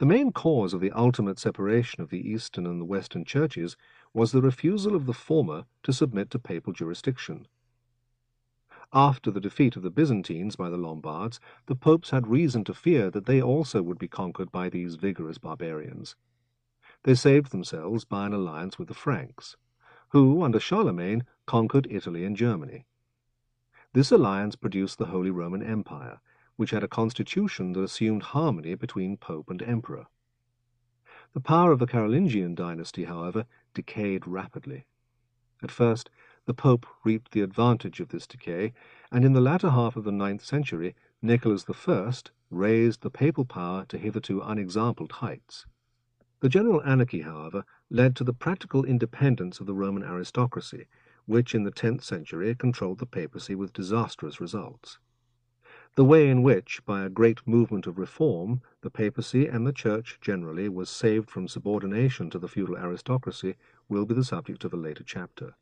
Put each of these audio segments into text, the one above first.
The main cause of the ultimate separation of the Eastern and the Western churches was the refusal of the former to submit to papal jurisdiction. After the defeat of the Byzantines by the Lombards, the popes had reason to fear that they also would be conquered by these vigorous barbarians. They saved themselves by an alliance with the Franks, who, under Charlemagne, conquered Italy and Germany. This alliance produced the Holy Roman Empire, which had a constitution that assumed harmony between pope and emperor. The power of the Carolingian dynasty, however, decayed rapidly. At first, the pope reaped the advantage of this decay, and in the latter half of the 9th century, Nicholas I raised the papal power to hitherto unexampled heights. The general anarchy, however, led to the practical independence of the Roman aristocracy, which in the 10th century controlled the papacy with disastrous results. The way in which, by a great movement of reform, the papacy and the church generally was saved from subordination to the feudal aristocracy will be the subject of a later chapter.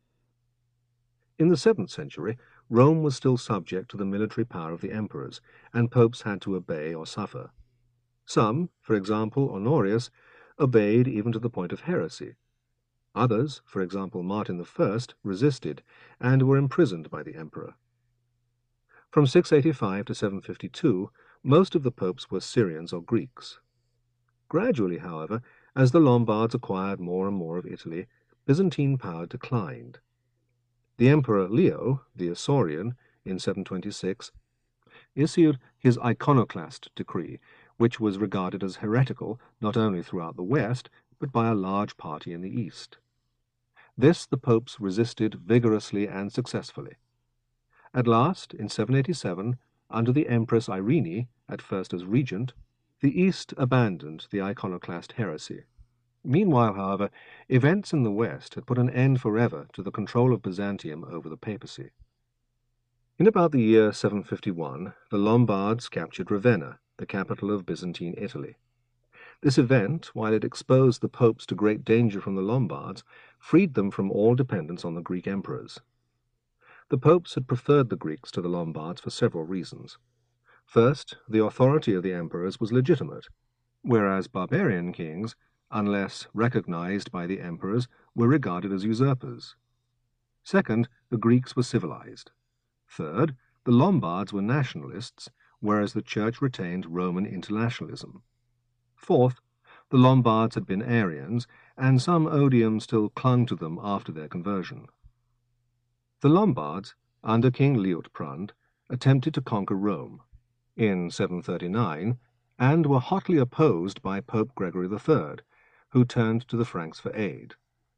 In the 7th century, Rome was still subject to the military power of the emperors, and popes had to obey or suffer. Some, for example Honorius, obeyed even to the point of heresy. Others, for example Martin I, resisted and were imprisoned by the emperor. From 685 to 752, most of the popes were Syrians or Greeks. Gradually, however, as the Lombards acquired more and more of Italy, Byzantine power declined. The Emperor Leo, the Isaurian, in 726, issued his iconoclast decree, which was regarded as heretical not only throughout the West, but by a large party in the East. This the popes resisted vigorously and successfully. At last, in 787, under the Empress Irene, at first as regent, the East abandoned the iconoclast heresy. Meanwhile, however, events in the West had put an end forever to the control of Byzantium over the papacy. In about the year 751, the Lombards captured Ravenna, the capital of Byzantine Italy. This event, while it exposed the popes to great danger from the Lombards, freed them from all dependence on the Greek emperors. The popes had preferred the Greeks to the Lombards for several reasons. First, the authority of the emperors was legitimate, whereas barbarian kings, unless recognized by the emperors, were regarded as usurpers. Second, the Greeks were civilized. Third, the Lombards were nationalists, whereas the Church retained Roman internationalism. Fourth, the Lombards had been Arians, and some odium still clung to them after their conversion. The Lombards, under King Liutprand, attempted to conquer Rome in 739, and were hotly opposed by Pope Gregory III, who turned to the Franks for aid.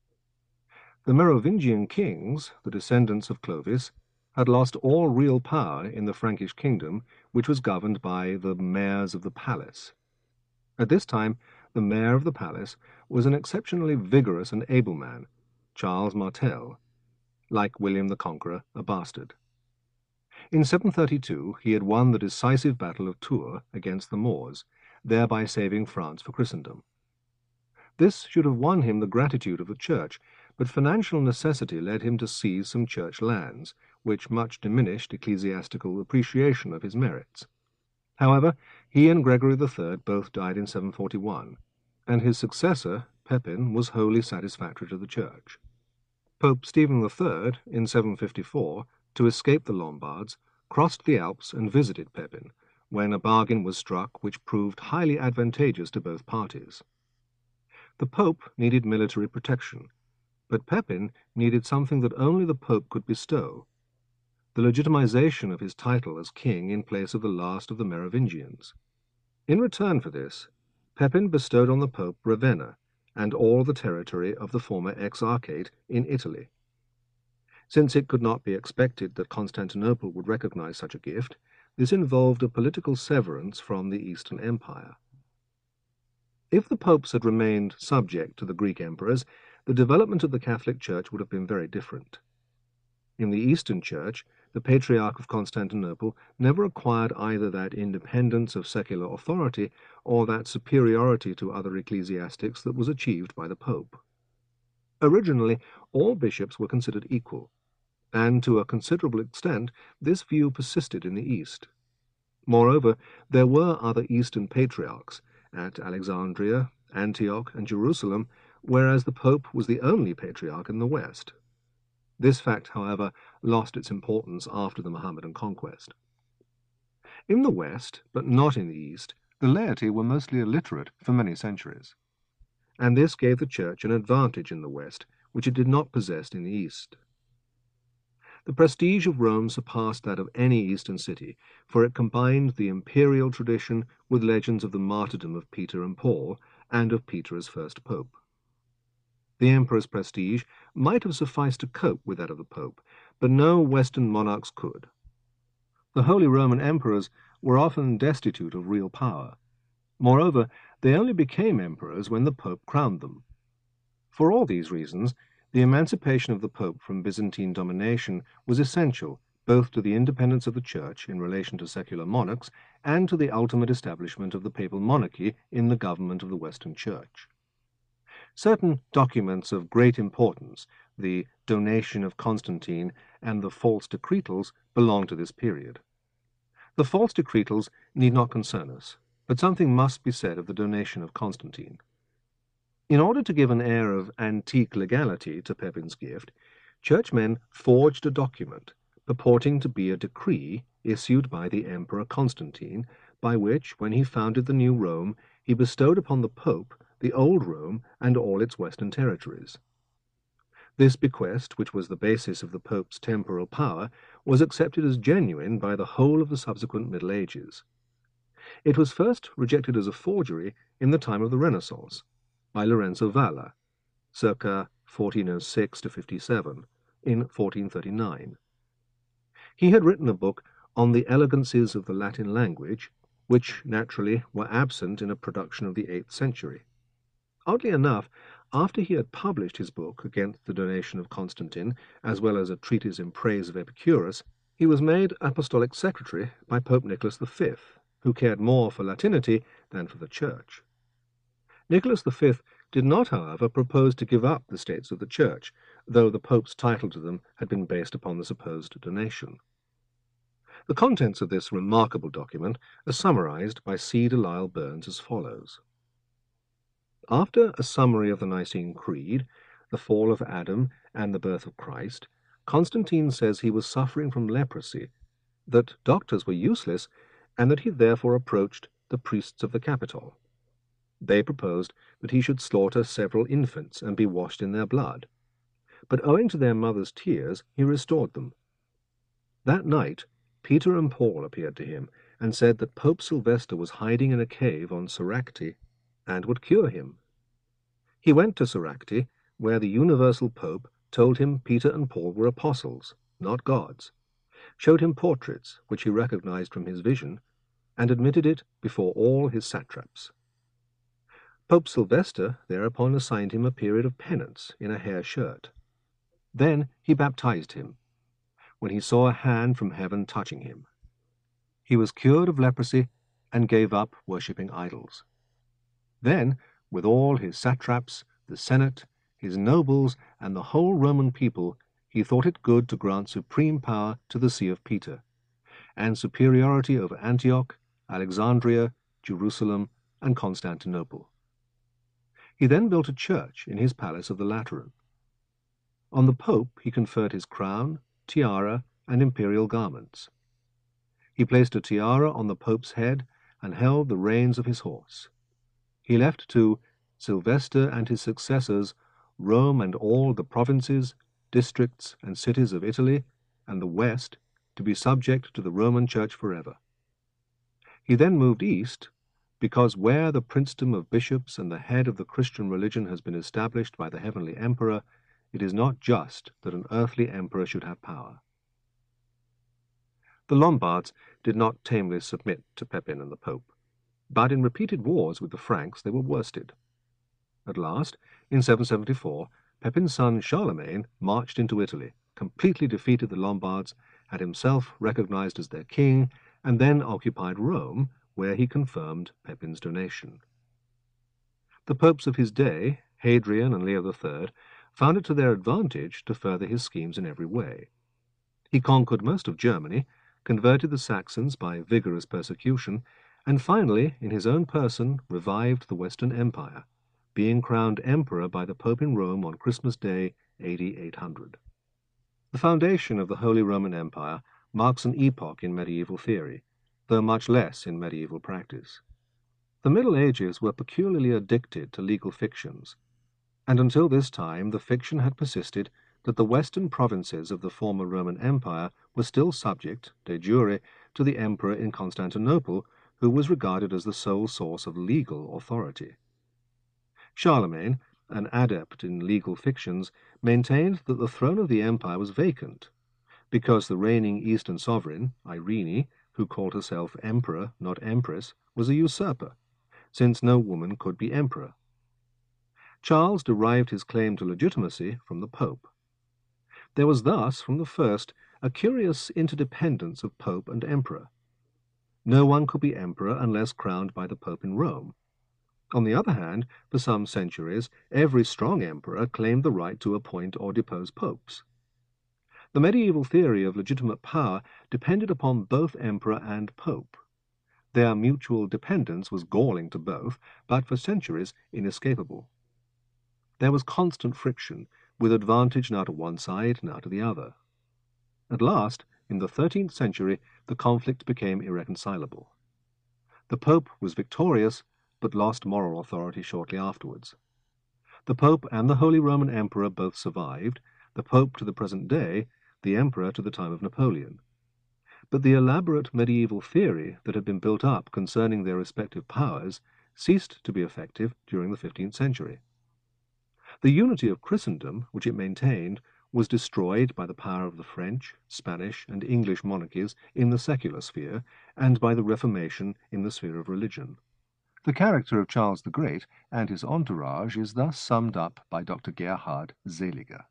The Merovingian kings, the descendants of Clovis, had lost all real power in the Frankish kingdom, which was governed by the mayors of the palace. At this time, the mayor of the palace was an exceptionally vigorous and able man, Charles Martel, like William the Conqueror, a bastard. In 732, he had won the decisive battle of Tours against the Moors, thereby saving France for Christendom. This should have won him the gratitude of the Church, but financial necessity led him to seize some church lands, which much diminished ecclesiastical appreciation of his merits. However, he and Gregory III both died in 741, and his successor, Pepin, was wholly satisfactory to the Church. Pope Stephen III, in 754, to escape the Lombards, crossed the Alps and visited Pepin, when a bargain was struck which proved highly advantageous to both parties. The Pope needed military protection, but Pepin needed something that only the Pope could bestow: the legitimization of his title as king in place of the last of the Merovingians. In return for this, Pepin bestowed on the Pope Ravenna and all the territory of the former Exarchate in Italy. Since it could not be expected that Constantinople would recognize such a gift, this involved a political severance from the Eastern Empire. If the popes had remained subject to the Greek emperors, the development of the Catholic Church would have been very different. In the Eastern Church, the Patriarch of Constantinople never acquired either that independence of secular authority or that superiority to other ecclesiastics that was achieved by the Pope. Originally, all bishops were considered equal, and to a considerable extent this view persisted in the East. Moreover, there were other Eastern patriarchs, at Alexandria, Antioch, and Jerusalem, whereas the Pope was the only patriarch in the West. This fact, however, lost its importance after the Mohammedan conquest. In the West, but not in the East, the laity were mostly illiterate for many centuries, and this gave the Church an advantage in the West, which it did not possess in the East. The prestige of Rome surpassed that of any Eastern city, for it combined the imperial tradition with legends of the martyrdom of Peter and Paul, and of Peter as first pope. The emperor's prestige might have sufficed to cope with that of the pope, but no Western monarchs could. The Holy Roman emperors were often destitute of real power. Moreover, they only became emperors when the pope crowned them. For all these reasons, the emancipation of the Pope from Byzantine domination was essential both to the independence of the Church in relation to secular monarchs and to the ultimate establishment of the papal monarchy in the government of the Western Church. Certain documents of great importance, the Donation of Constantine and the False Decretals, belong to this period. The False Decretals need not concern us, but something must be said of the Donation of Constantine. In order to give an air of antique legality to Pepin's gift, churchmen forged a document purporting to be a decree issued by the Emperor Constantine, by which, when he founded the new Rome, he bestowed upon the Pope the old Rome and all its western territories. This bequest, which was the basis of the Pope's temporal power, was accepted as genuine by the whole of the subsequent Middle Ages. It was first rejected as a forgery in the time of the Renaissance, by Lorenzo Valla, circa 1406–57, in 1439. He had written a book on the elegancies of the Latin language, which naturally were absent in a production of the 8th century. Oddly enough, after he had published his book against the Donation of Constantine, as well as a treatise in praise of Epicurus, he was made apostolic secretary by Pope Nicholas V, who cared more for Latinity than for the Church. Nicholas V did not, however, propose to give up the states of the Church, though the Pope's title to them had been based upon the supposed donation. The contents of this remarkable document are summarized by C. de Lisle Burns as follows. After a summary of the Nicene Creed, the fall of Adam, and the birth of Christ, Constantine says he was suffering from leprosy, that doctors were useless, and that he therefore approached the priests of the Capitol. They proposed that he should slaughter several infants and be washed in their blood, but owing to their mother's tears he restored them. That night Peter and Paul appeared to him and said that Pope Sylvester was hiding in a cave on Soracte and would cure him. He went to Soracte, where the universal Pope told him Peter and Paul were apostles, not gods, showed him portraits which he recognized from his vision, and admitted it before all his satraps. Pope Sylvester thereupon assigned him a period of penance in a hair shirt. Then he baptized him, when he saw a hand from heaven touching him. He was cured of leprosy and gave up worshipping idols. Then, with all his satraps, the Senate, his nobles, and the whole Roman people, he thought it good to grant supreme power to the See of Peter, and superiority over Antioch, Alexandria, Jerusalem, and Constantinople. He then built a church in his palace of the Lateran. On the Pope he conferred his crown, tiara, and imperial garments. He placed a tiara on the Pope's head and held the reins of his horse. He left to Sylvester and his successors Rome and all the provinces, districts, and cities of Italy and the West to be subject to the Roman Church forever. He then moved east, because where the princedom of bishops and the head of the Christian religion has been established by the heavenly emperor, it is not just that an earthly emperor should have power. The Lombards did not tamely submit to Pepin and the Pope, but in repeated wars with the Franks they were worsted. At last, in 774, Pepin's son Charlemagne marched into Italy, completely defeated the Lombards, had himself recognized as their king, and then occupied Rome, where he confirmed Pepin's donation. The popes of his day, Hadrian and Leo III, found it to their advantage to further his schemes in every way. He conquered most of Germany, converted the Saxons by vigorous persecution, and finally, in his own person, revived the Western Empire, being crowned emperor by the Pope in Rome on Christmas Day, AD 800. The foundation of the Holy Roman Empire marks an epoch in medieval theory, though much less in medieval practice. The Middle Ages were peculiarly addicted to legal fictions, and until this time the fiction had persisted that the western provinces of the former Roman Empire were still subject, de jure, to the emperor in Constantinople, who was regarded as the sole source of legal authority. Charlemagne, an adept in legal fictions, maintained that the throne of the empire was vacant, because the reigning eastern sovereign, Irene, who called herself emperor, not empress, was a usurper, since no woman could be emperor. Charles derived his claim to legitimacy from the Pope. There was thus, from the first, a curious interdependence of Pope and Emperor. No one could be emperor unless crowned by the Pope in Rome. On the other hand, for some centuries, every strong emperor claimed the right to appoint or depose popes. The medieval theory of legitimate power depended upon both emperor and pope. Their mutual dependence was galling to both, but for centuries inescapable. There was constant friction, with advantage now to one side, now to the other. At last, in the 13th century, the conflict became irreconcilable. The Pope was victorious, but lost moral authority shortly afterwards. The Pope and the Holy Roman Emperor both survived, the Pope to the present day, the Emperor to the time of Napoleon. But the elaborate medieval theory that had been built up concerning their respective powers ceased to be effective during the 15th century. The unity of Christendom, which it maintained, was destroyed by the power of the French, Spanish, and English monarchies in the secular sphere, and by the Reformation in the sphere of religion. The character of Charles the Great and his entourage is thus summed up by Dr. Gerhard Seliger.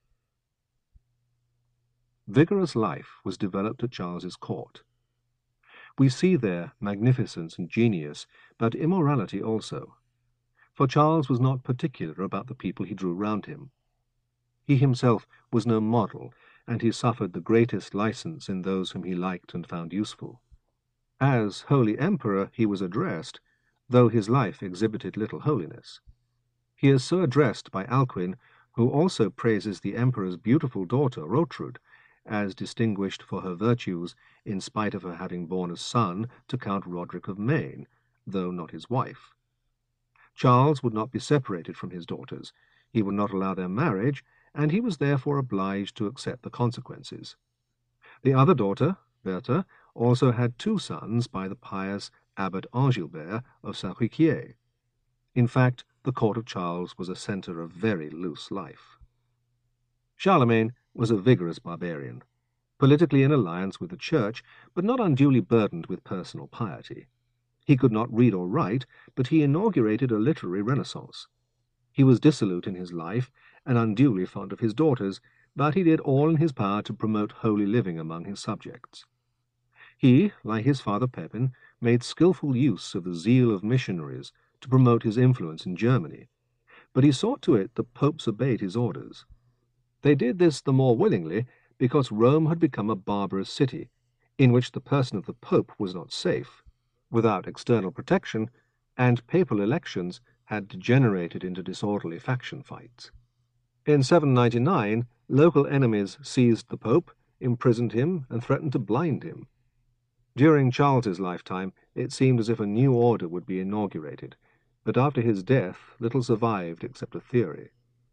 Vigorous life was developed at Charles's court. We see there magnificence and genius, but immorality also. For Charles was not particular about the people he drew round him. He himself was no model, and he suffered the greatest license in those whom he liked and found useful. As Holy Emperor he was addressed, though his life exhibited little holiness. He is so addressed by Alcuin, who also praises the emperor's beautiful daughter Rotrud, as distinguished for her virtues, in spite of her having borne a son to Count Roderick of Maine, though not his wife. Charles would not be separated from his daughters, he would not allow their marriage, and he was therefore obliged to accept the consequences. The other daughter, Bertha, also had 2 sons by the pious Abbot Angilbert of Saint-Riquier. In fact, the court of Charles was a centre of very loose life. Charlemagne was a vigorous barbarian, politically in alliance with the Church, but not unduly burdened with personal piety. He could not read or write, but he inaugurated a literary renaissance. He was dissolute in his life, and unduly fond of his daughters, but he did all in his power to promote holy living among his subjects. He, like his father Pepin, made skilful use of the zeal of missionaries to promote his influence in Germany, but he saw to it that popes obeyed his orders. They did this the more willingly because Rome had become a barbarous city, in which the person of the Pope was not safe, without external protection, and papal elections had degenerated into disorderly faction fights. In 799, local enemies seized the Pope, imprisoned him, and threatened to blind him. During Charles's lifetime, it seemed as if a new order would be inaugurated, but after his death little survived except a theory.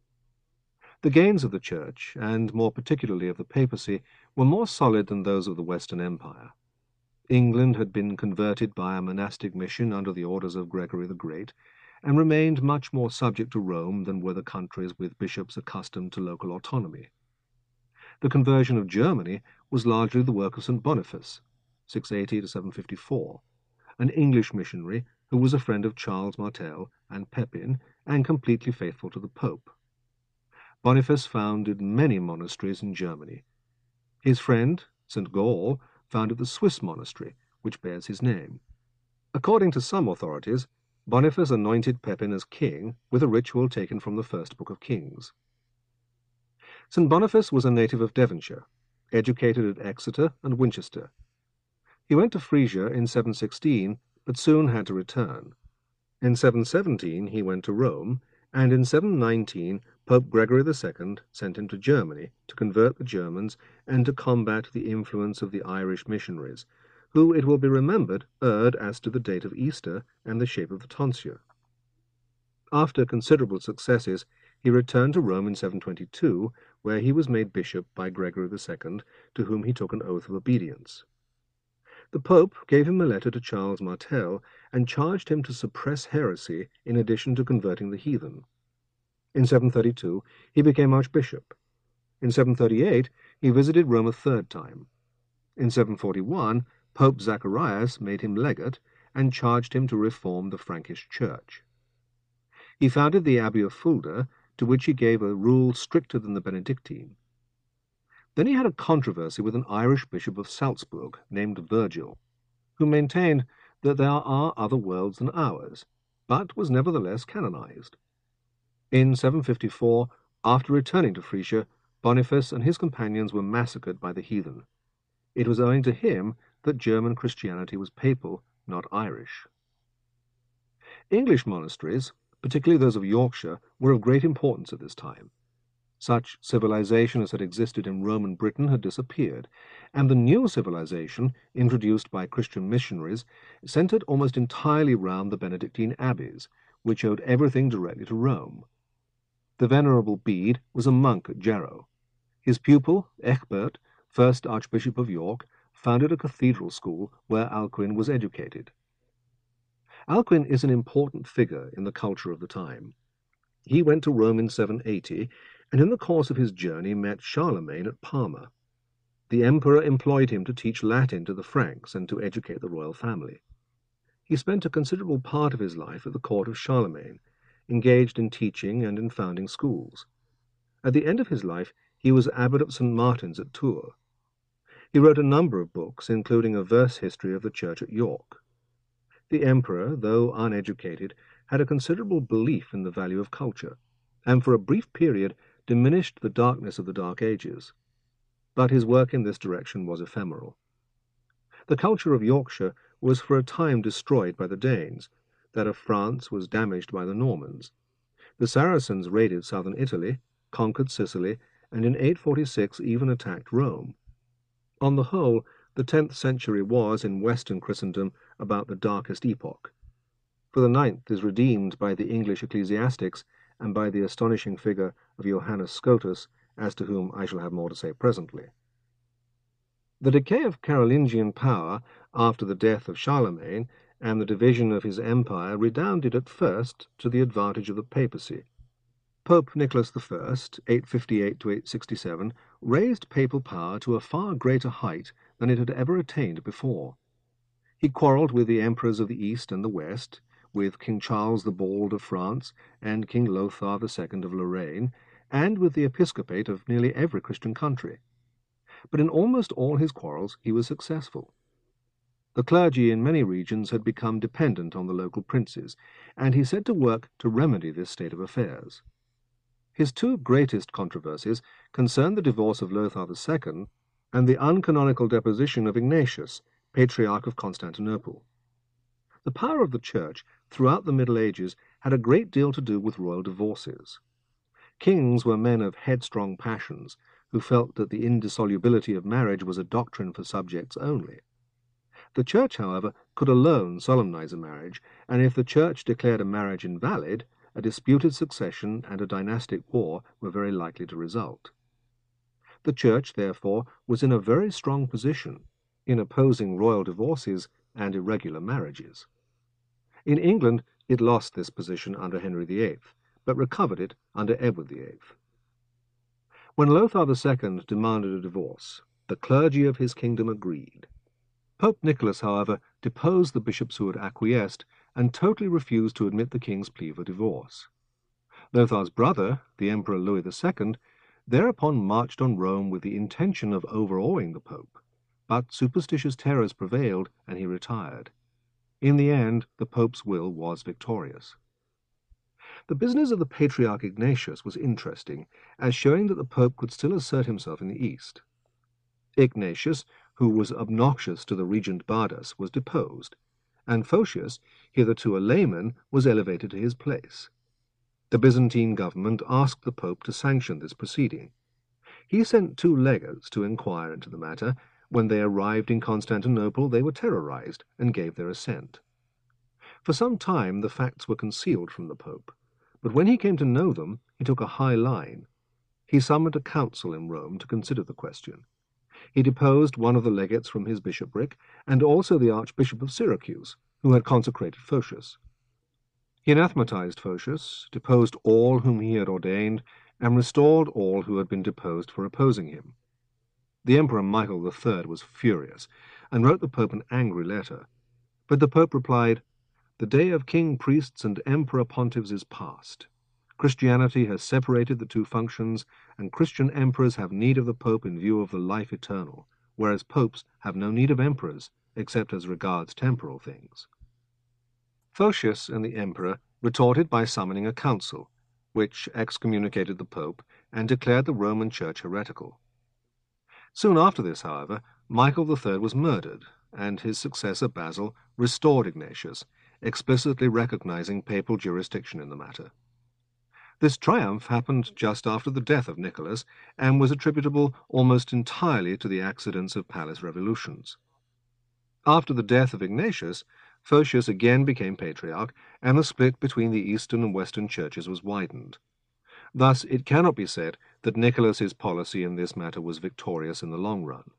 The gains of the Church, and more particularly of the papacy, were more solid than those of the Western Empire. England had been converted by a monastic mission under the orders of Gregory the Great, and remained much more subject to Rome than were the countries with bishops accustomed to local autonomy. The conversion of Germany was largely the work of St. Boniface, 680 to 754, an English missionary who was a friend of Charles Martel and Pepin, and completely faithful to the Pope. Boniface founded many monasteries in Germany. His friend, St. Gall, founded the Swiss monastery, which bears his name. According to some authorities, Boniface anointed Pepin as king with a ritual taken from the first book of Kings. St. Boniface was a native of Devonshire, educated at Exeter and Winchester. He went to Frisia in 716, but soon had to return. In 717 he went to Rome, and in 719 Pope Gregory II sent him to Germany to convert the Germans and to combat the influence of the Irish missionaries, who, it will be remembered, erred as to the date of Easter and the shape of the tonsure. After considerable successes, he returned to Rome in 722, where he was made bishop by Gregory II, to whom he took an oath of obedience. The Pope gave him a letter to Charles Martel and charged him to suppress heresy in addition to converting the heathen. In 732 he became archbishop. In 738 he visited Rome a third time. In 741 Pope Zacharias made him legate and charged him to reform the Frankish Church. He founded the Abbey of Fulda, to which he gave a rule stricter than the Benedictine. Then he had a controversy with an Irish bishop of Salzburg named Virgil, who maintained that there are other worlds than ours, but was nevertheless canonized. In 754, after returning to Frisia, Boniface and his companions were massacred by the heathen. It was owing to him that German Christianity was papal, not Irish. English monasteries, particularly those of Yorkshire, were of great importance at this time. Such civilization as had existed in Roman Britain had disappeared, and the new civilization, introduced by Christian missionaries, centered almost entirely round the Benedictine abbeys, which owed everything directly to Rome. The Venerable Bede was a monk at Jarrow. His pupil, Ecgbert, first Archbishop of York, founded a cathedral school where Alcuin was educated. Alcuin is an important figure in the culture of the time. He went to Rome in 780, and in the course of his journey met Charlemagne at Parma. The emperor employed him to teach Latin to the Franks and to educate the royal family. He spent a considerable part of his life at the court of Charlemagne, engaged in teaching and in founding schools. At the end of his life, he was abbot of St. Martin's at Tours. He wrote a number of books, including a verse history of the church at York. The emperor, though uneducated, had a considerable belief in the value of culture, and for a brief period diminished the darkness of the Dark Ages. But his work in this direction was ephemeral. The culture of Yorkshire was for a time destroyed by the Danes. That of France was damaged by the Normans. The Saracens raided southern Italy, conquered Sicily, and in 846 even attacked Rome. On the whole, the 10th century was, in Western Christendom, about the darkest epoch. For the 9th is redeemed by the English ecclesiastics and by the astonishing figure of Johannes Scotus, as to whom I shall have more to say presently. The decay of Carolingian power after the death of Charlemagne and the division of his empire redounded at first to the advantage of the papacy. Pope Nicholas I, 858 to 867, raised papal power to a far greater height than it had ever attained before. He quarrelled with the emperors of the East and the West, with King Charles the Bald of France and King Lothar II of Lorraine, and with the episcopate of nearly every Christian country. But in almost all his quarrels he was successful. The clergy in many regions had become dependent on the local princes, and he set to work to remedy this state of affairs. His two greatest controversies concerned the divorce of Lothar II and the uncanonical deposition of Ignatius, Patriarch of Constantinople. The power of the Church throughout the Middle Ages had a great deal to do with royal divorces. Kings were men of headstrong passions, who felt that the indissolubility of marriage was a doctrine for subjects only. The Church, however, could alone solemnize a marriage, and if the Church declared a marriage invalid, a disputed succession and a dynastic war were very likely to result. The Church, therefore, was in a very strong position in opposing royal divorces and irregular marriages. In England, it lost this position under Henry VIII, but recovered it under Edward VIII. When Lothar II demanded a divorce, the clergy of his kingdom agreed. Pope Nicholas, however, deposed the bishops who had acquiesced and totally refused to admit the king's plea for divorce. Lothar's brother, the Emperor Louis II, thereupon marched on Rome with the intention of overawing the Pope, but superstitious terrors prevailed and he retired. In the end, the Pope's will was victorious. The business of the Patriarch Ignatius was interesting, as showing that the Pope could still assert himself in the East. Ignatius, who was obnoxious to the regent Bardas, was deposed, and Photius, hitherto a layman, was elevated to his place. The Byzantine government asked the Pope to sanction this proceeding. He sent 2 legates to inquire into the matter. When they arrived in Constantinople, they were terrorized and gave their assent. For some time the facts were concealed from the Pope, but when he came to know them, he took a high line. He summoned a council in Rome to consider the question. He deposed one of the legates from his bishopric, and also the Archbishop of Syracuse, who had consecrated Photius. He anathematized Photius, deposed all whom he had ordained, and restored all who had been deposed for opposing him. The Emperor Michael III was furious, and wrote the Pope an angry letter. But the Pope replied, "The day of king priests and emperor pontiffs is past. Christianity has separated the 2 functions, and Christian emperors have need of the Pope in view of the life eternal, whereas popes have no need of emperors, except as regards temporal things." Photius and the emperor retorted by summoning a council, which excommunicated the Pope and declared the Roman Church heretical. Soon after this, however, Michael III was murdered, and his successor Basil restored Ignatius, explicitly recognizing papal jurisdiction in the matter. This triumph happened just after the death of Nicholas, and was attributable almost entirely to the accidents of palace revolutions. After the death of Ignatius, Photius again became patriarch, and the split between the Eastern and Western churches was widened. Thus it cannot be said that Nicholas's policy in this matter was victorious in the long run.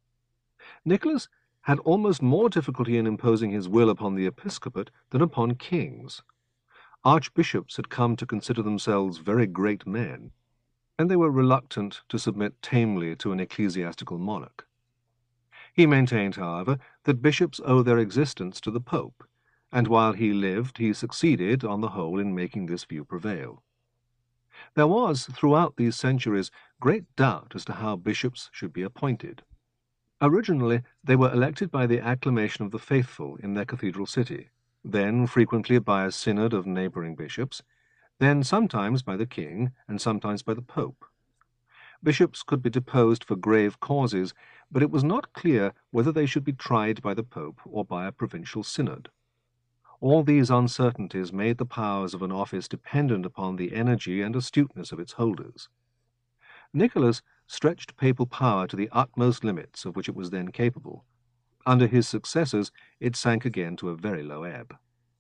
Nicholas had almost more difficulty in imposing his will upon the episcopate than upon kings. Archbishops had come to consider themselves very great men, and they were reluctant to submit tamely to an ecclesiastical monarch. He maintained, however, that bishops owe their existence to the Pope, and while he lived he succeeded, on the whole, in making this view prevail. There was, throughout these centuries, great doubt as to how bishops should be appointed. Originally, they were elected by the acclamation of the faithful in their cathedral city, then frequently by a synod of neighboring bishops, then sometimes by the king, and sometimes by the Pope. Bishops could be deposed for grave causes, but it was not clear whether they should be tried by the Pope or by a provincial synod. All these uncertainties made the powers of an office dependent upon the energy and astuteness of its holders. Nicholas stretched papal power to the utmost limits of which it was then capable. Under his successors it sank again to a very low ebb.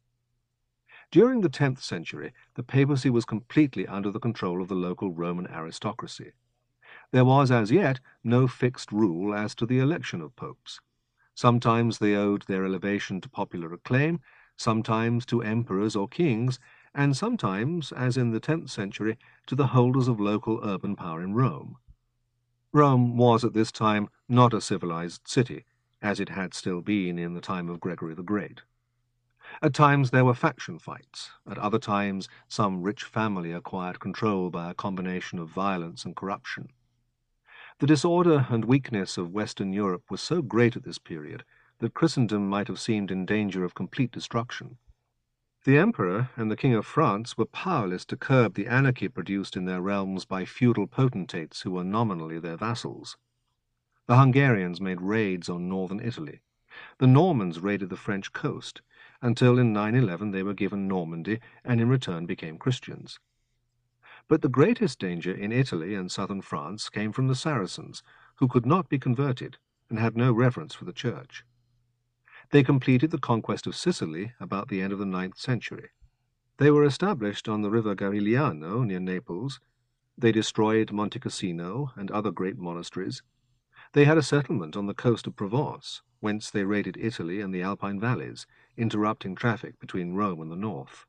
During the 10th century, the papacy was completely under the control of the local Roman aristocracy. There was as yet no fixed rule as to the election of popes. Sometimes they owed their elevation to popular acclaim, sometimes to emperors or kings, and sometimes, as in the 10th century, to the holders of local urban power in Rome. Rome was at this time not a civilized city, as it had still been in the time of Gregory the Great. At times there were faction fights, at other times some rich family acquired control by a combination of violence and corruption. The disorder and weakness of Western Europe was so great at this period that Christendom might have seemed in danger of complete destruction. The Emperor and the King of France were powerless to curb the anarchy produced in their realms by feudal potentates who were nominally their vassals. The Hungarians made raids on northern Italy. The Normans raided the French coast, until in 911 they were given Normandy and in return became Christians. But the greatest danger in Italy and southern France came from the Saracens, who could not be converted and had no reverence for the Church. They completed the conquest of Sicily about the end of the 9th century. They were established on the river Garigliano near Naples. They destroyed Monte Cassino and other great monasteries. They had a settlement on the coast of Provence, whence they raided Italy and the Alpine valleys, interrupting traffic between Rome and the north.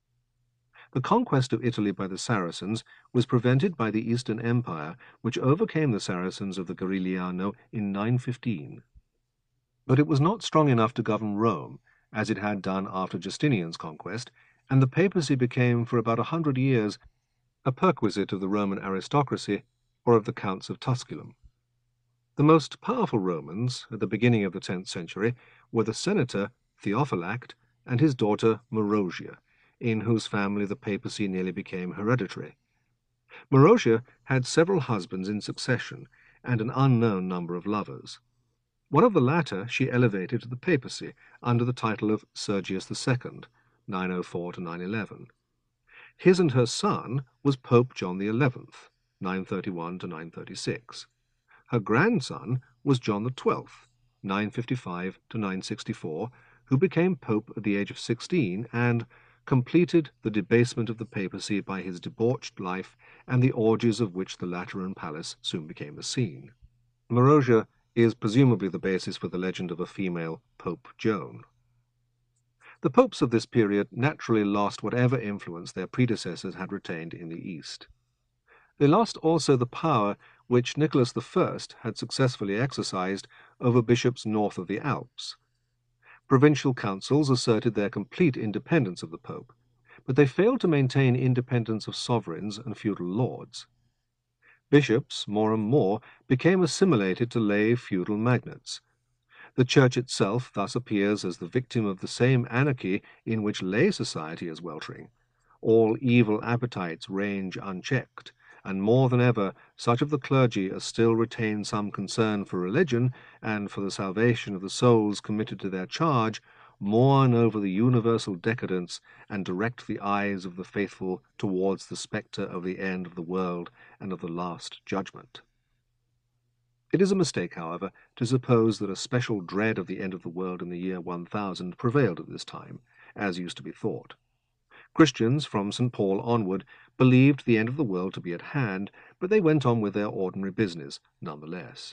The conquest of Italy by the Saracens was prevented by the Eastern Empire, which overcame the Saracens of the Garigliano in 915. But it was not strong enough to govern Rome, as it had done after Justinian's conquest, and the papacy became for about 100 years a perquisite of the Roman aristocracy or of the counts of Tusculum. The most powerful Romans at the beginning of the 10th century were the senator Theophylact and his daughter Marozia, in whose family the papacy nearly became hereditary. Marozia had several husbands in succession and an unknown number of lovers. One of the latter she elevated to the papacy under the title of Sergius II, 904 to 911. His and her son was Pope John XI, 931 to 936. Her grandson was John XII, 955 to 964, who became pope at the age of 16 and completed the debasement of the papacy by his debauched life and the orgies of which the Lateran Palace soon became the scene. Marozia is presumably the basis for the legend of a female Pope Joan. The popes of this period naturally lost whatever influence their predecessors had retained in the East. They lost also the power which Nicholas I had successfully exercised over bishops north of the Alps. Provincial councils asserted their complete independence of the Pope, but they failed to maintain independence of sovereigns and feudal lords. Bishops, more and more, became assimilated to lay feudal magnates. The Church itself thus appears as the victim of the same anarchy in which lay society is weltering. All evil appetites range unchecked, and more than ever such of the clergy as still retain some concern for religion and for the salvation of the souls committed to their charge mourn over the universal decadence and direct the eyes of the faithful towards the spectre of the end of the world and of the last judgment. It is a mistake, however, to suppose that a special dread of the end of the world in the year 1000 prevailed at this time, as used to be thought. Christians from St. Paul onward believed the end of the world to be at hand, but they went on with their ordinary business nonetheless.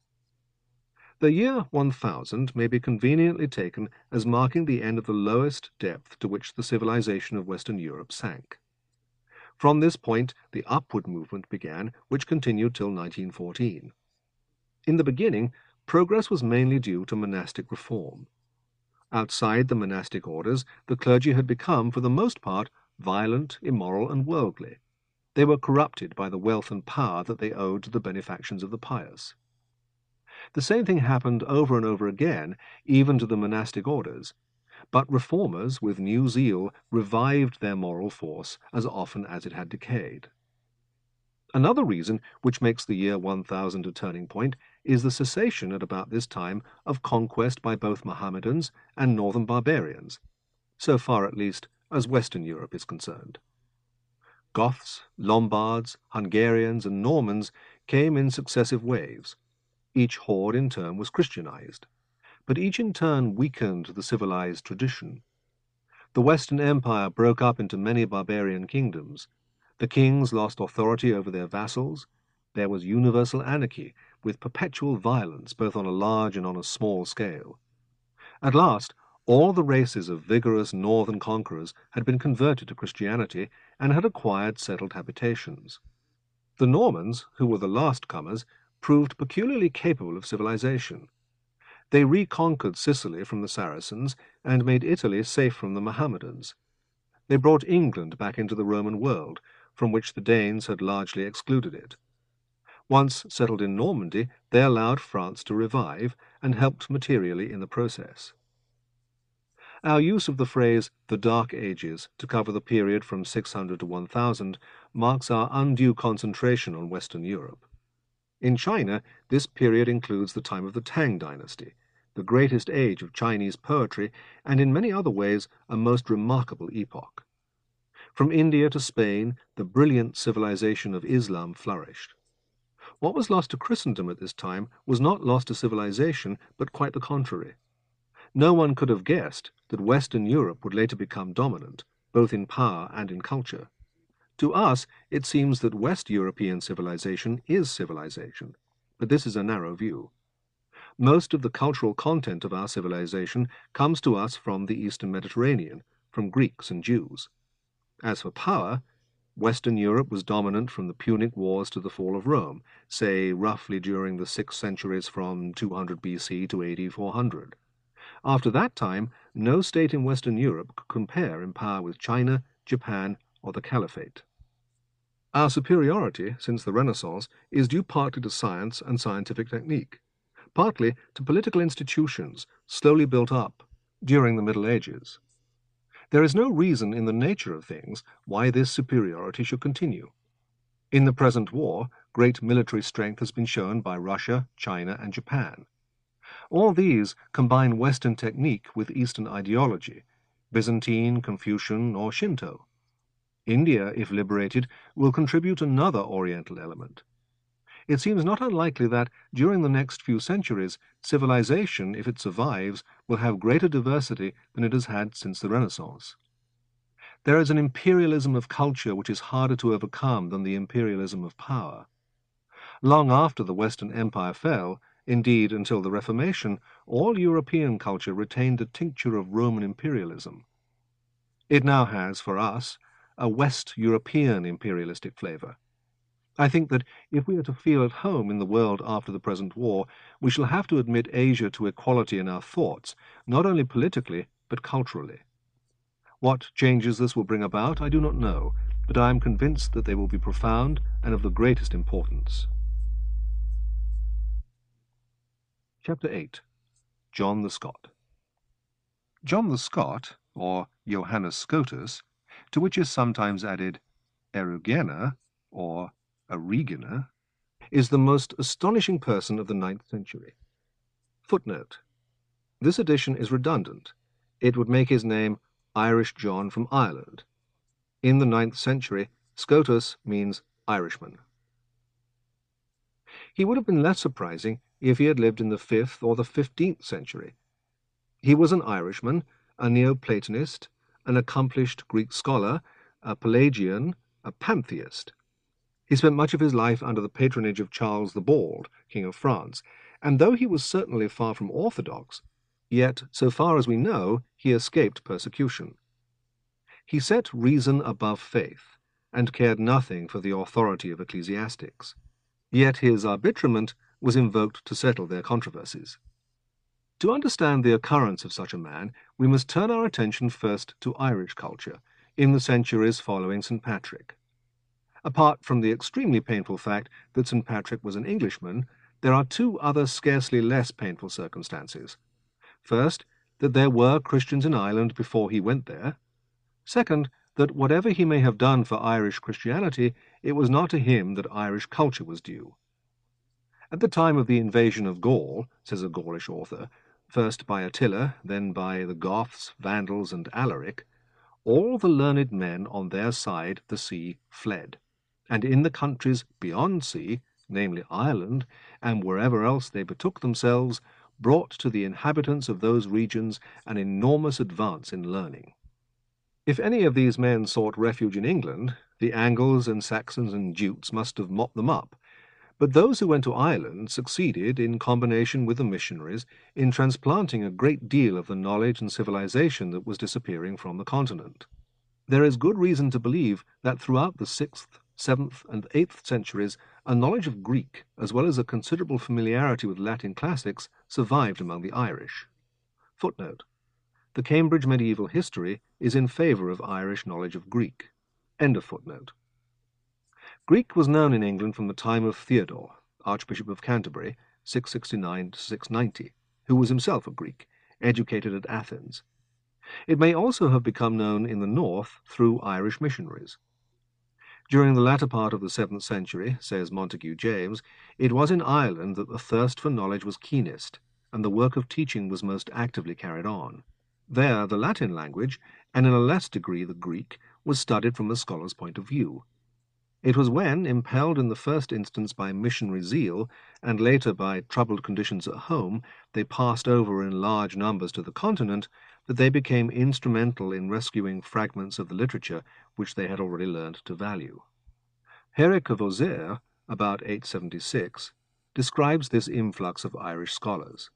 The year 1000 may be conveniently taken as marking the end of the lowest depth to which the civilization of Western Europe sank. From this point the upward movement began, which continued till 1914. In the beginning, progress was mainly due to monastic reform. Outside the monastic orders, the clergy had become, for the most part, violent, immoral, and worldly. They were corrupted by the wealth and power that they owed to the benefactions of the pious. The same thing happened over and over again, even to the monastic orders, but reformers, with new zeal, revived their moral force as often as it had decayed. Another reason which makes the year 1000 a turning point is the cessation at about this time of conquest by both Mohammedans and northern barbarians, so far at least as Western Europe is concerned. Goths, Lombards, Hungarians, and Normans came in successive waves. Each horde in turn was Christianized, but each in turn weakened the civilized tradition. The Western Empire broke up into many barbarian kingdoms. The kings lost authority over their vassals. There was universal anarchy, with perpetual violence both on a large and on a small scale. At last, all the races of vigorous northern conquerors had been converted to Christianity and had acquired settled habitations. The Normans, who were the last comers, proved peculiarly capable of civilization. They reconquered Sicily from the Saracens and made Italy safe from the Mohammedans. They brought England back into the Roman world, from which the Danes had largely excluded it. Once settled in Normandy, they allowed France to revive and helped materially in the process. Our use of the phrase the Dark Ages to cover the period from 600 to 1000 marks our undue concentration on Western Europe. In China, this period includes the time of the Tang dynasty, the greatest age of Chinese poetry, and in many other ways a most remarkable epoch. From India to Spain, the brilliant civilization of Islam flourished. What was lost to Christendom at this time was not lost to civilization, but quite the contrary. No one could have guessed that Western Europe would later become dominant, both in power and in culture. To us, it seems that West European civilization is civilization, but this is a narrow view. Most of the cultural content of our civilization comes to us from the Eastern Mediterranean, from Greeks and Jews. As for power, Western Europe was dominant from the Punic Wars to the fall of Rome, say roughly during the 6 centuries from 200 BC to AD 400. After that time, no state in Western Europe could compare in power with China, Japan, or the Caliphate. Our superiority since the Renaissance is due partly to science and scientific technique, partly to political institutions slowly built up during the Middle Ages. There is no reason in the nature of things why this superiority should continue. In the present war, great military strength has been shown by Russia, China, and Japan. All these combine Western technique with Eastern ideology, Byzantine, Confucian, or Shinto. India, if liberated, will contribute another Oriental element. It seems not unlikely that, during the next few centuries, civilization, if it survives, will have greater diversity than it has had since the Renaissance. There is an imperialism of culture which is harder to overcome than the imperialism of power. Long after the Western Empire fell, indeed until the Reformation, all European culture retained a tincture of Roman imperialism. It now has, for us, a West European imperialistic flavor. I think that if we are to feel at home in the world after the present war, we shall have to admit Asia to equality in our thoughts, not only politically, but culturally. What changes this will bring about, I do not know, but I am convinced that they will be profound and of the greatest importance. Chapter 8. John the Scot. John the Scot, or Johannes Scotus, to which is sometimes added Erugena, or Erigena, is the most astonishing person of the 9th century. Footnote. This edition is redundant. It would make his name Irish John from Ireland. In the 9th century, Scotus means Irishman. He would have been less surprising if he had lived in the 5th or the 15th century. He was an Irishman, a Neoplatonist, an accomplished Greek scholar, a Pelagian, a pantheist. He spent much of his life under the patronage of Charles the Bald, King of France, and though he was certainly far from orthodox, yet, so far as we know, he escaped persecution. He set reason above faith, and cared nothing for the authority of ecclesiastics. Yet his arbitrament was invoked to settle their controversies. To understand the occurrence of such a man, we must turn our attention first to Irish culture, in the centuries following St. Patrick. Apart from the extremely painful fact that St. Patrick was an Englishman, there are two other scarcely less painful circumstances. First, that there were Christians in Ireland before he went there. Second, that whatever he may have done for Irish Christianity, it was not to him that Irish culture was due. At the time of the invasion of Gaul, says a Gaulish author, first by Attila, then by the Goths, Vandals, and Alaric, all the learned men on their side the sea fled, and in the countries beyond sea, namely Ireland, and wherever else they betook themselves, brought to the inhabitants of those regions an enormous advance in learning. If any of these men sought refuge in England, the Angles and Saxons and Jutes must have mopped them up, but those who went to Ireland succeeded, in combination with the missionaries, in transplanting a great deal of the knowledge and civilization that was disappearing from the continent. There is good reason to believe that throughout the 6th, 7th, and 8th centuries, a knowledge of Greek, as well as a considerable familiarity with Latin classics, survived among the Irish. Footnote. The Cambridge Medieval History is in favour of Irish knowledge of Greek. End of footnote. Greek was known in England from the time of Theodore, Archbishop of Canterbury, 669 to 690, who was himself a Greek, educated at Athens. It may also have become known in the north through Irish missionaries. During the latter part of the 7th century, says Montague James, it was in Ireland that the thirst for knowledge was keenest, and the work of teaching was most actively carried on. There the Latin language, and in a less degree the Greek, was studied from the scholar's point of view. It was when, impelled in the first instance by missionary zeal, and later by troubled conditions at home, they passed over in large numbers to the continent, that they became instrumental in rescuing fragments of the literature which they had already learned to value. Herrick of Auxerre, about 876, describes this influx of Irish scholars.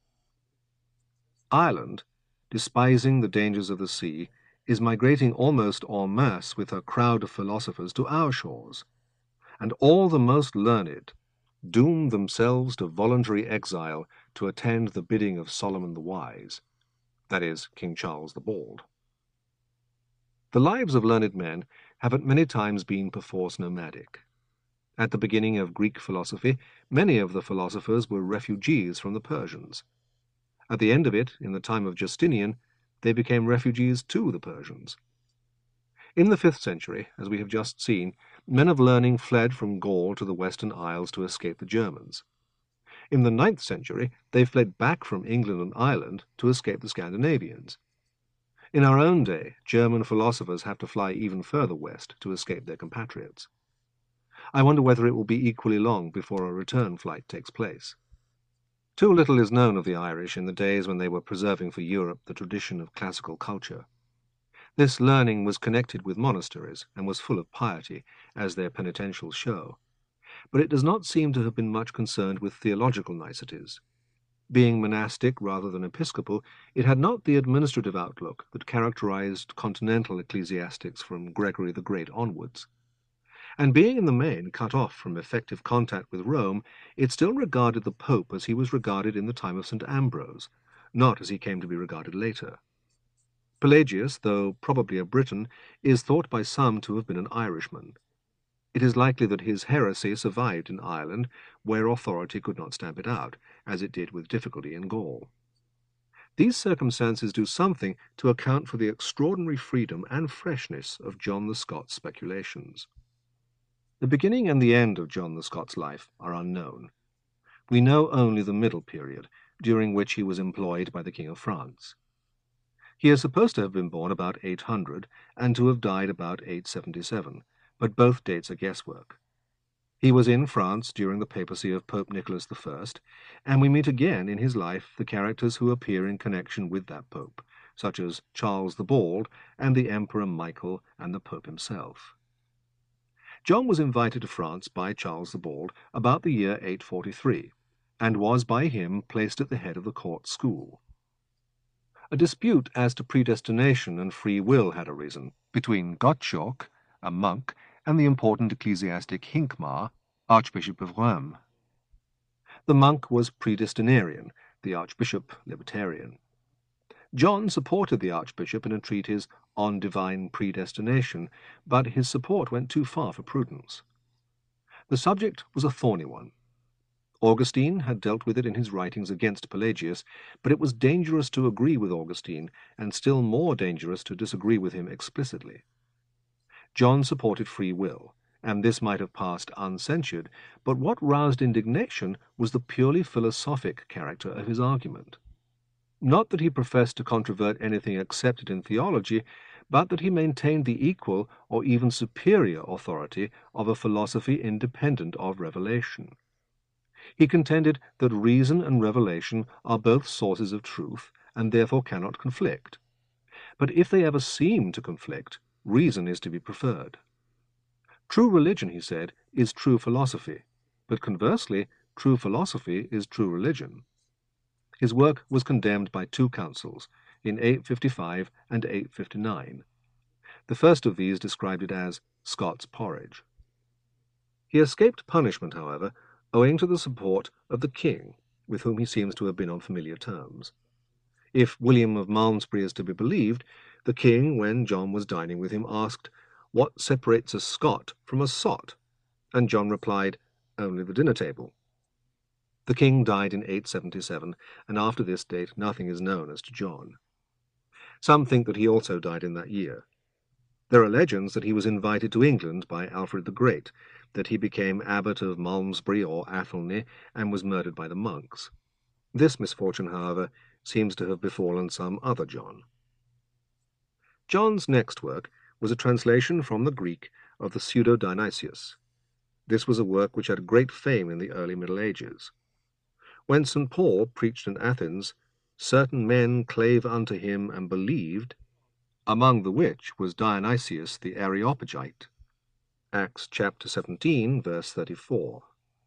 Ireland, despising the dangers of the sea, is migrating almost en masse with her crowd of philosophers to our shores, and all the most learned doom themselves to voluntary exile to attend the bidding of Solomon the Wise, that is, King Charles the Bald. The lives of learned men have at many times been perforce nomadic. At the beginning of Greek philosophy, many of the philosophers were refugees from the Persians. At the end of it, in the time of Justinian, they became refugees to the Persians. In the 5th century, as we have just seen, men of learning fled from Gaul to the Western Isles to escape the Germans. In the 9th century, they fled back from England and Ireland to escape the Scandinavians. In our own day, German philosophers have to fly even further west to escape their compatriots. I wonder whether it will be equally long before a return flight takes place. Too little is known of the Irish in the days when they were preserving for Europe the tradition of classical culture. This learning was connected with monasteries and was full of piety, as their penitentials show, but it does not seem to have been much concerned with theological niceties. Being monastic rather than episcopal, it had not the administrative outlook that characterized continental ecclesiastics from Gregory the Great onwards. And being in the main cut off from effective contact with Rome, it still regarded the Pope as he was regarded in the time of St. Ambrose, not as he came to be regarded later. Pelagius, though probably a Briton, is thought by some to have been an Irishman. It is likely that his heresy survived in Ireland, where authority could not stamp it out, as it did with difficulty in Gaul. These circumstances do something to account for the extraordinary freedom and freshness of John the Scots speculations. The beginning and the end of John the Scots' life are unknown. We know only the middle period, during which he was employed by the King of France. He is supposed to have been born about 800 and to have died about 877, but both dates are guesswork. He was in France during the papacy of Pope Nicholas I, and we meet again in his life the characters who appear in connection with that pope, such as Charles the Bald and the Emperor Michael and the Pope himself. John was invited to France by Charles the Bald about the year 843, and was by him placed at the head of the court school. A dispute as to predestination and free will had arisen between Gottschalk, a monk, and the important ecclesiastic Hincmar, Archbishop of Rheims. The monk was predestinarian, the archbishop libertarian. John supported the archbishop in a treatise on divine predestination, but his support went too far for prudence. The subject was a thorny one. Augustine had dealt with it in his writings against Pelagius, but it was dangerous to agree with Augustine, and still more dangerous to disagree with him explicitly. John supported free will, and this might have passed uncensured, but what roused indignation was the purely philosophic character of his argument. Not that he professed to controvert anything accepted in theology, but that he maintained the equal or even superior authority of a philosophy independent of revelation. He contended that reason and revelation are both sources of truth, and therefore cannot conflict. But if they ever seem to conflict, reason is to be preferred. True religion, he said, is true philosophy, but conversely, true philosophy is true religion. His work was condemned by two councils, in 855 and 859. The first of these described it as Scots porridge. He escaped punishment, however, owing to the support of the king, with whom he seems to have been on familiar terms. If William of Malmesbury is to be believed, the king, when John was dining with him, asked, "What separates a Scot from a sot?" And John replied, "Only the dinner table." The king died in 877, and after this date nothing is known as to John. Some think that he also died in that year. There are legends that he was invited to England by Alfred the Great, that he became abbot of Malmesbury or Athelney, and was murdered by the monks. This misfortune, however, seems to have befallen some other John. John's next work was a translation from the Greek of the Pseudo-Dionysius. This was a work which had great fame in the early Middle Ages. When St. Paul preached in Athens, certain men clave unto him and believed, among the which was Dionysius the Areopagite. Acts chapter 17, verse 34.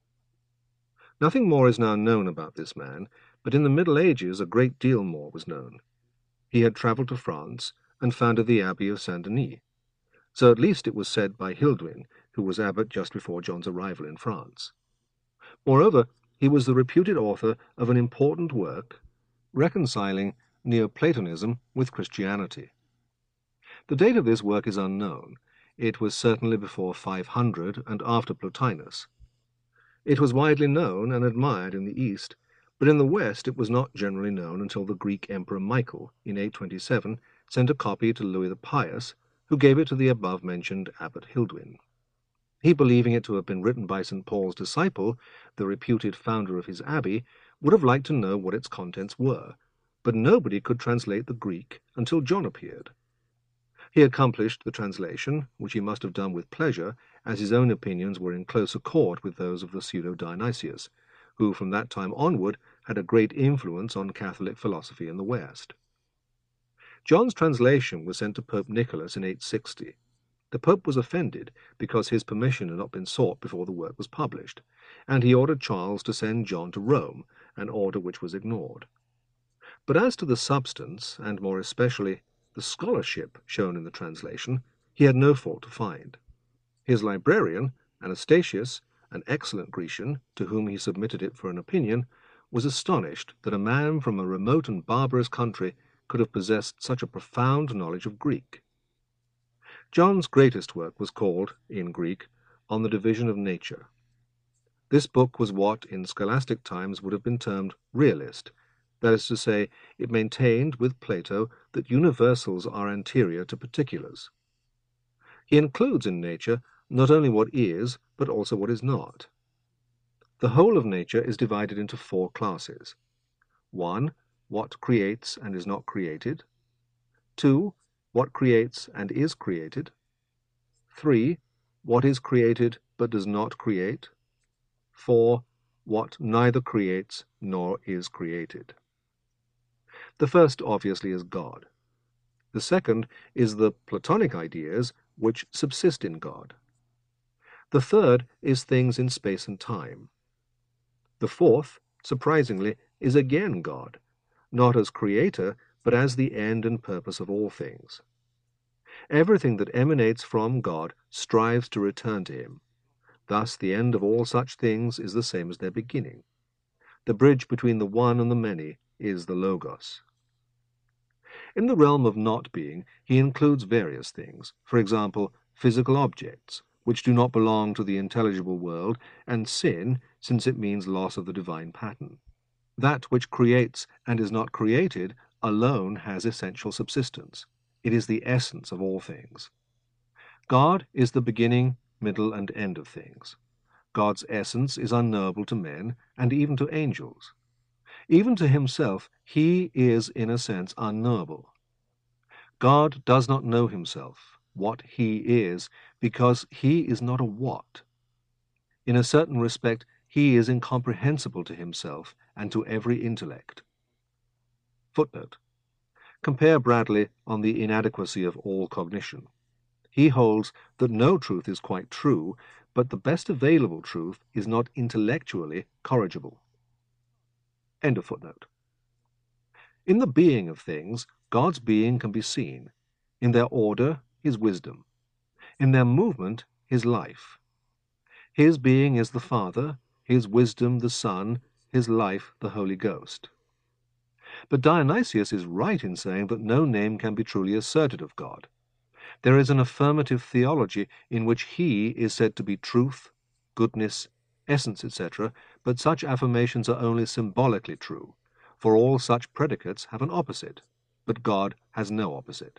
Nothing more is now known about this man, but in the Middle Ages a great deal more was known. He had travelled to France and founded the Abbey of Saint-Denis. So at least it was said by Hilduin, who was abbot just before John's arrival in France. Moreover, he was the reputed author of an important work reconciling Neoplatonism with Christianity. The date of this work is unknown. It was certainly before 500 and after Plotinus. It was widely known and admired in the East, but in the West it was not generally known until the Greek Emperor Michael, in 827, sent a copy to Louis the Pious, who gave it to the above-mentioned Abbot Hilduin. He, believing it to have been written by St. Paul's disciple, the reputed founder of his abbey, would have liked to know what its contents were, but nobody could translate the Greek until John appeared. He accomplished the translation, which he must have done with pleasure, as his own opinions were in close accord with those of the pseudo-Dionysius, who from that time onward had a great influence on Catholic philosophy in the West. John's translation was sent to Pope Nicholas in 860. The Pope was offended because his permission had not been sought before the work was published, and he ordered Charles to send John to Rome, an order which was ignored. But as to the substance, and more especially the scholarship shown in the translation, he had no fault to find. His librarian, Anastasius, an excellent Grecian, to whom he submitted it for an opinion, was astonished that a man from a remote and barbarous country could have possessed such a profound knowledge of Greek. John's greatest work was called, in Greek, On the Division of Nature. This book was what, in scholastic times, would have been termed realist. That is to say, it maintained, with Plato, that universals are anterior to particulars. He includes in nature not only what is, but also what is not. The whole of nature is divided into 4 classes. 1. What creates and is not created. 2. What creates and is created. 3. What is created but does not create. 4. What neither creates nor is created. The first, obviously, is God. The second is the Platonic ideas which subsist in God. The third is things in space and time. The fourth, surprisingly, is again God, not as creator, but as the end and purpose of all things. Everything that emanates from God strives to return to him. Thus the end of all such things is the same as their beginning. The bridge between the one and the many is the Logos. In the realm of not-being, he includes various things, for example, physical objects, which do not belong to the intelligible world, and sin, since it means loss of the divine pattern. That which creates and is not created alone has essential subsistence. It is the essence of all things. God is the beginning, middle, and end of things. God's essence is unknowable to men, and even to angels. Even to himself, he is, in a sense, unknowable. God does not know himself, what he is, because he is not a what. In a certain respect, he is incomprehensible to himself and to every intellect. Footnote. Compare Bradley on the inadequacy of all cognition. He holds that no truth is quite true, but the best available truth is not intellectually corrigible. End of footnote. In the being of things, God's being can be seen. In their order, his wisdom. In their movement, his life. His being is the Father, his wisdom the Son, his life the Holy Ghost. But Dionysius is right in saying that no name can be truly asserted of God. There is an affirmative theology in which he is said to be truth, goodness, essence, etc., but such affirmations are only symbolically true, for all such predicates have an opposite, but God has no opposite.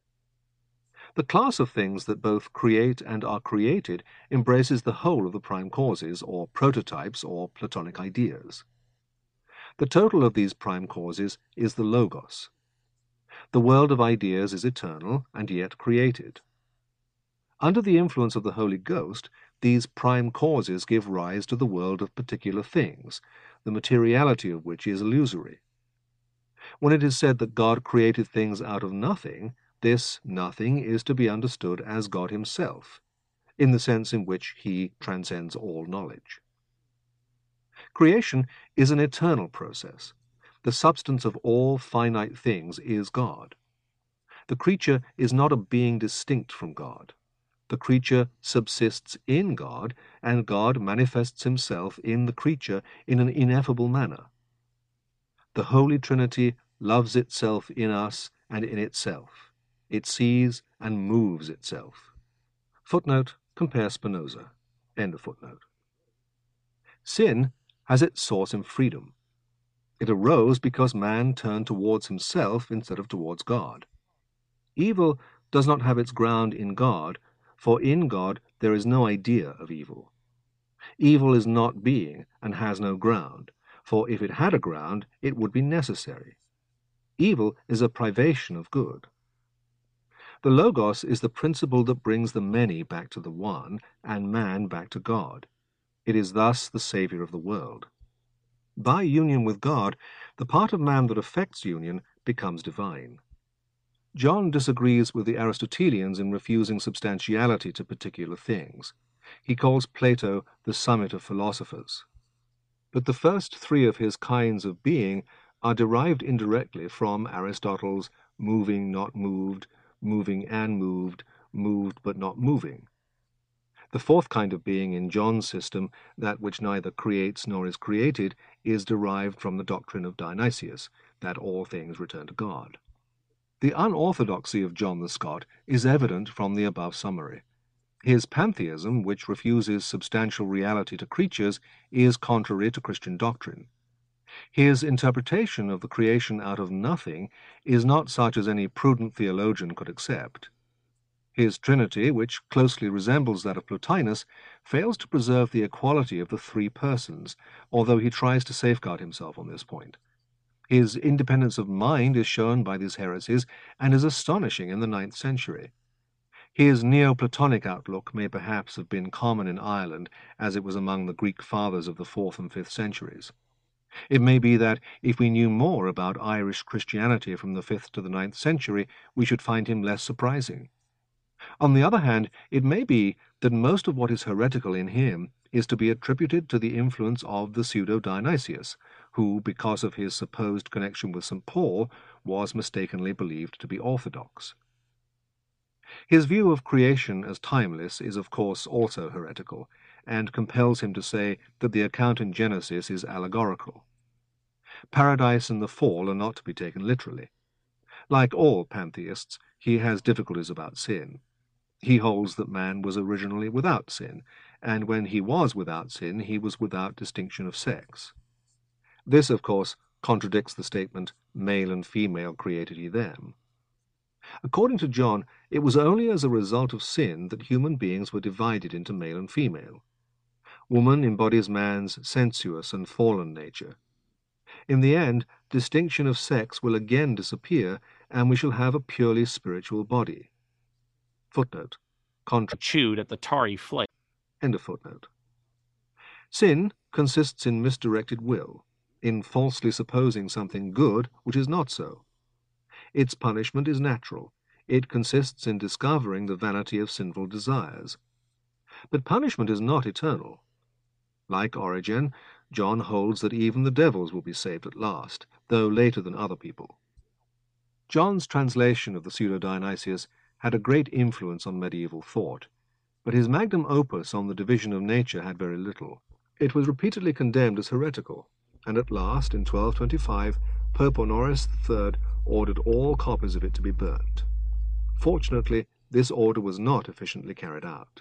The class of things that both create and are created embraces the whole of the prime causes, or prototypes, or Platonic ideas. The total of these prime causes is the Logos. The world of ideas is eternal and yet created. Under the influence of the Holy Ghost, these prime causes give rise to the world of particular things, the materiality of which is illusory. When it is said that God created things out of nothing, this nothing is to be understood as God himself, in the sense in which he transcends all knowledge. Creation is an eternal process. The substance of all finite things is God. The creature is not a being distinct from God. The creature subsists in God, and God manifests himself in the creature in an ineffable manner. The Holy Trinity loves itself in us and in itself. It sees and moves itself. Footnote, compare Spinoza. End of footnote. Sin has its source in freedom. It arose because man turned towards himself instead of towards God. Evil does not have its ground in God, for in God there is no idea of evil. Evil is not being and has no ground, for if it had a ground, it would be necessary. Evil is a privation of good. The Logos is the principle that brings the many back to the one, and man back to God. It is thus the Saviour of the world. By union with God, the part of man that affects union becomes divine. John disagrees with the Aristotelians in refusing substantiality to particular things. He calls Plato the summit of philosophers. But the first three of his kinds of being are derived indirectly from Aristotle's moving not moved, moving and moved, moved but not moving. The fourth kind of being in John's system, that which neither creates nor is created, is derived from the doctrine of Dionysius, that all things return to God. The unorthodoxy of John the Scot is evident from the above summary. His pantheism, which refuses substantial reality to creatures, is contrary to Christian doctrine. His interpretation of the creation out of nothing is not such as any prudent theologian could accept. His Trinity, which closely resembles that of Plotinus, fails to preserve the equality of the three persons, although he tries to safeguard himself on this point. His independence of mind is shown by these heresies and is astonishing in the 9th century. His Neoplatonic outlook may perhaps have been common in Ireland, as it was among the Greek fathers of the 4th and 5th centuries. It may be that, if we knew more about Irish Christianity from the 5th to the 9th century, we should find him less surprising. On the other hand, it may be that most of what is heretical in him is to be attributed to the influence of the pseudo-Dionysius, who, because of his supposed connection with St. Paul, was mistakenly believed to be orthodox. His view of creation as timeless is of course also heretical, and compels him to say that the account in Genesis is allegorical. Paradise and the fall are not to be taken literally. Like all pantheists, he has difficulties about sin. He holds that man was originally without sin, and when he was without sin, he was without distinction of sex. This, of course, contradicts the statement, male and female created he them. According to John, it was only as a result of sin that human beings were divided into male and female. Woman embodies man's sensuous and fallen nature. In the end, distinction of sex will again disappear, and we shall have a purely spiritual body. Footnote. Chewed at the tarry flake. End of footnote. Sin consists in misdirected will, in falsely supposing something good which is not so. Its punishment is natural. It consists in discovering the vanity of sinful desires. But punishment is not eternal. Like Origen, John holds that even the devils will be saved at last, though later than other people. John's translation of the Pseudo-Dionysius had a great influence on medieval thought, but his magnum opus on the division of nature had very little. It was repeatedly condemned as heretical, and at last, in 1225, Pope Honorius III ordered all copies of it to be burnt. Fortunately, this order was not efficiently carried out.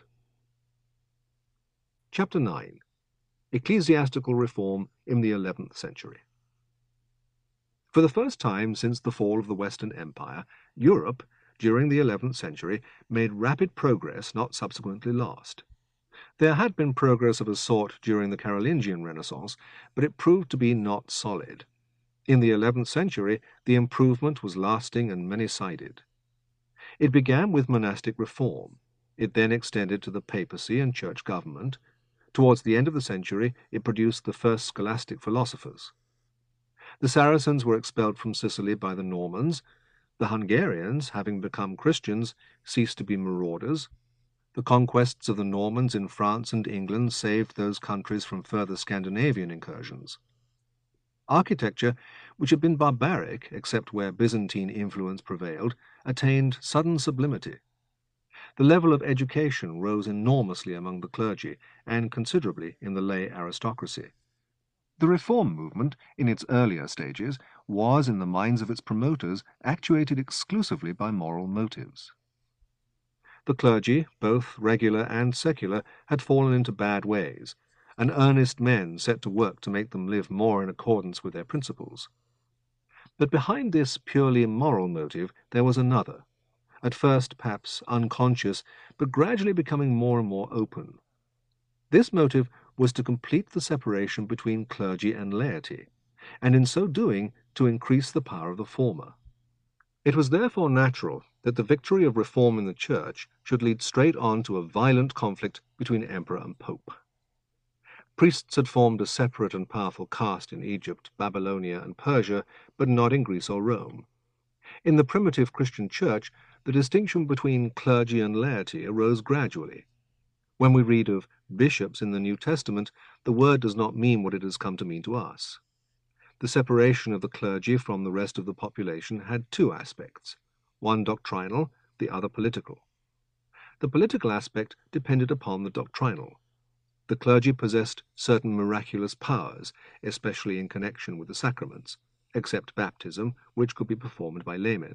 Chapter 9. Ecclesiastical Reform in the 11th century. For the first time since the fall of the Western Empire, Europe, during the 11th century, made rapid progress not subsequently lost. There had been progress of a sort during the Carolingian Renaissance, but it proved to be not solid. In the 11th century, the improvement was lasting and many-sided. It began with monastic reform. It then extended to the papacy and church government. Towards the end of the century, it produced the first scholastic philosophers. The Saracens were expelled from Sicily by the Normans. The Hungarians, having become Christians, ceased to be marauders. The conquests of the Normans in France and England saved those countries from further Scandinavian incursions. Architecture, which had been barbaric, except where Byzantine influence prevailed, attained sudden sublimity. The level of education rose enormously among the clergy, and considerably in the lay aristocracy. The reform movement, in its earlier stages, was, in the minds of its promoters, actuated exclusively by moral motives. The clergy, both regular and secular, had fallen into bad ways, and earnest men set to work to make them live more in accordance with their principles. But behind this purely moral motive there was another, at first perhaps unconscious, but gradually becoming more and more open. This motive was to complete the separation between clergy and laity, and in so doing to increase the power of the former. It was therefore natural that the victory of reform in the Church should lead straight on to a violent conflict between emperor and pope. Priests had formed a separate and powerful caste in Egypt, Babylonia, and Persia, but not in Greece or Rome. In the primitive Christian Church, the distinction between clergy and laity arose gradually. When we read of bishops in the New Testament, the word does not mean what it has come to mean to us. The separation of the clergy from the rest of the population had two aspects, one doctrinal, the other political. The political aspect depended upon the doctrinal. The clergy possessed certain miraculous powers, especially in connection with the sacraments, except baptism, which could be performed by laymen.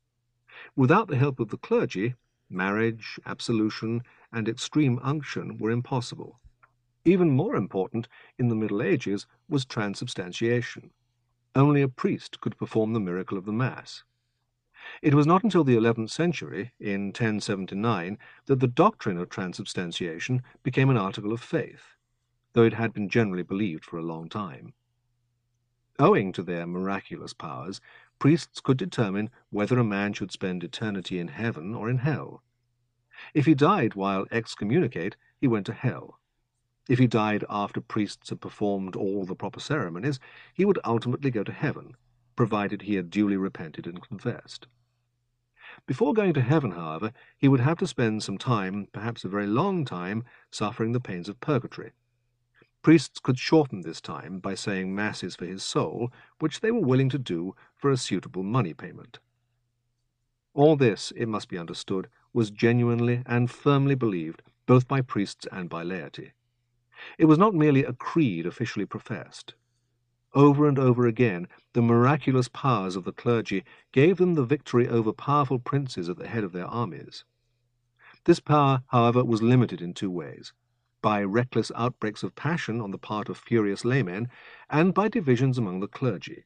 Without the help of the clergy, marriage, absolution, and extreme unction were impossible. Even more important in the Middle Ages was transubstantiation. Only a priest could perform the miracle of the Mass. It was not until the 11th century, in 1079, that the doctrine of transubstantiation became an article of faith, though it had been generally believed for a long time. Owing to their miraculous powers, priests could determine whether a man should spend eternity in heaven or in hell. If he died while excommunicate, he went to hell. If he died after priests had performed all the proper ceremonies, he would ultimately go to heaven, provided he had duly repented and confessed. Before going to heaven, however, he would have to spend some time, perhaps a very long time, suffering the pains of purgatory. Priests could shorten this time by saying masses for his soul, which they were willing to do for a suitable money payment. All this, it must be understood, was genuinely and firmly believed both by priests and by laity. It was not merely a creed officially professed. Over and over again, the miraculous powers of the clergy gave them the victory over powerful princes at the head of their armies. This power, however, was limited in two ways: by reckless outbreaks of passion on the part of furious laymen, and by divisions among the clergy.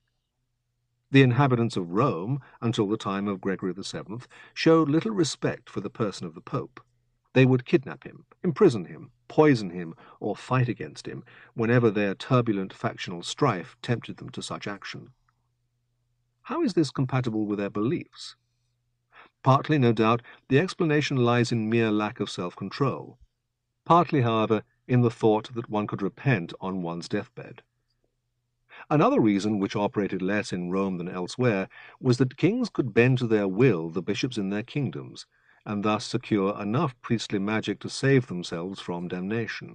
The inhabitants of Rome, until the time of Gregory VII, showed little respect for the person of the Pope. They would kidnap him, imprison him, poison him, or fight against him, whenever their turbulent factional strife tempted them to such action. How is this compatible with their beliefs? Partly, no doubt, the explanation lies in mere lack of self-control. Partly, however, in the thought that one could repent on one's deathbed. Another reason, which operated less in Rome than elsewhere, was that kings could bend to their will the bishops in their kingdoms, and thus secure enough priestly magic to save themselves from damnation.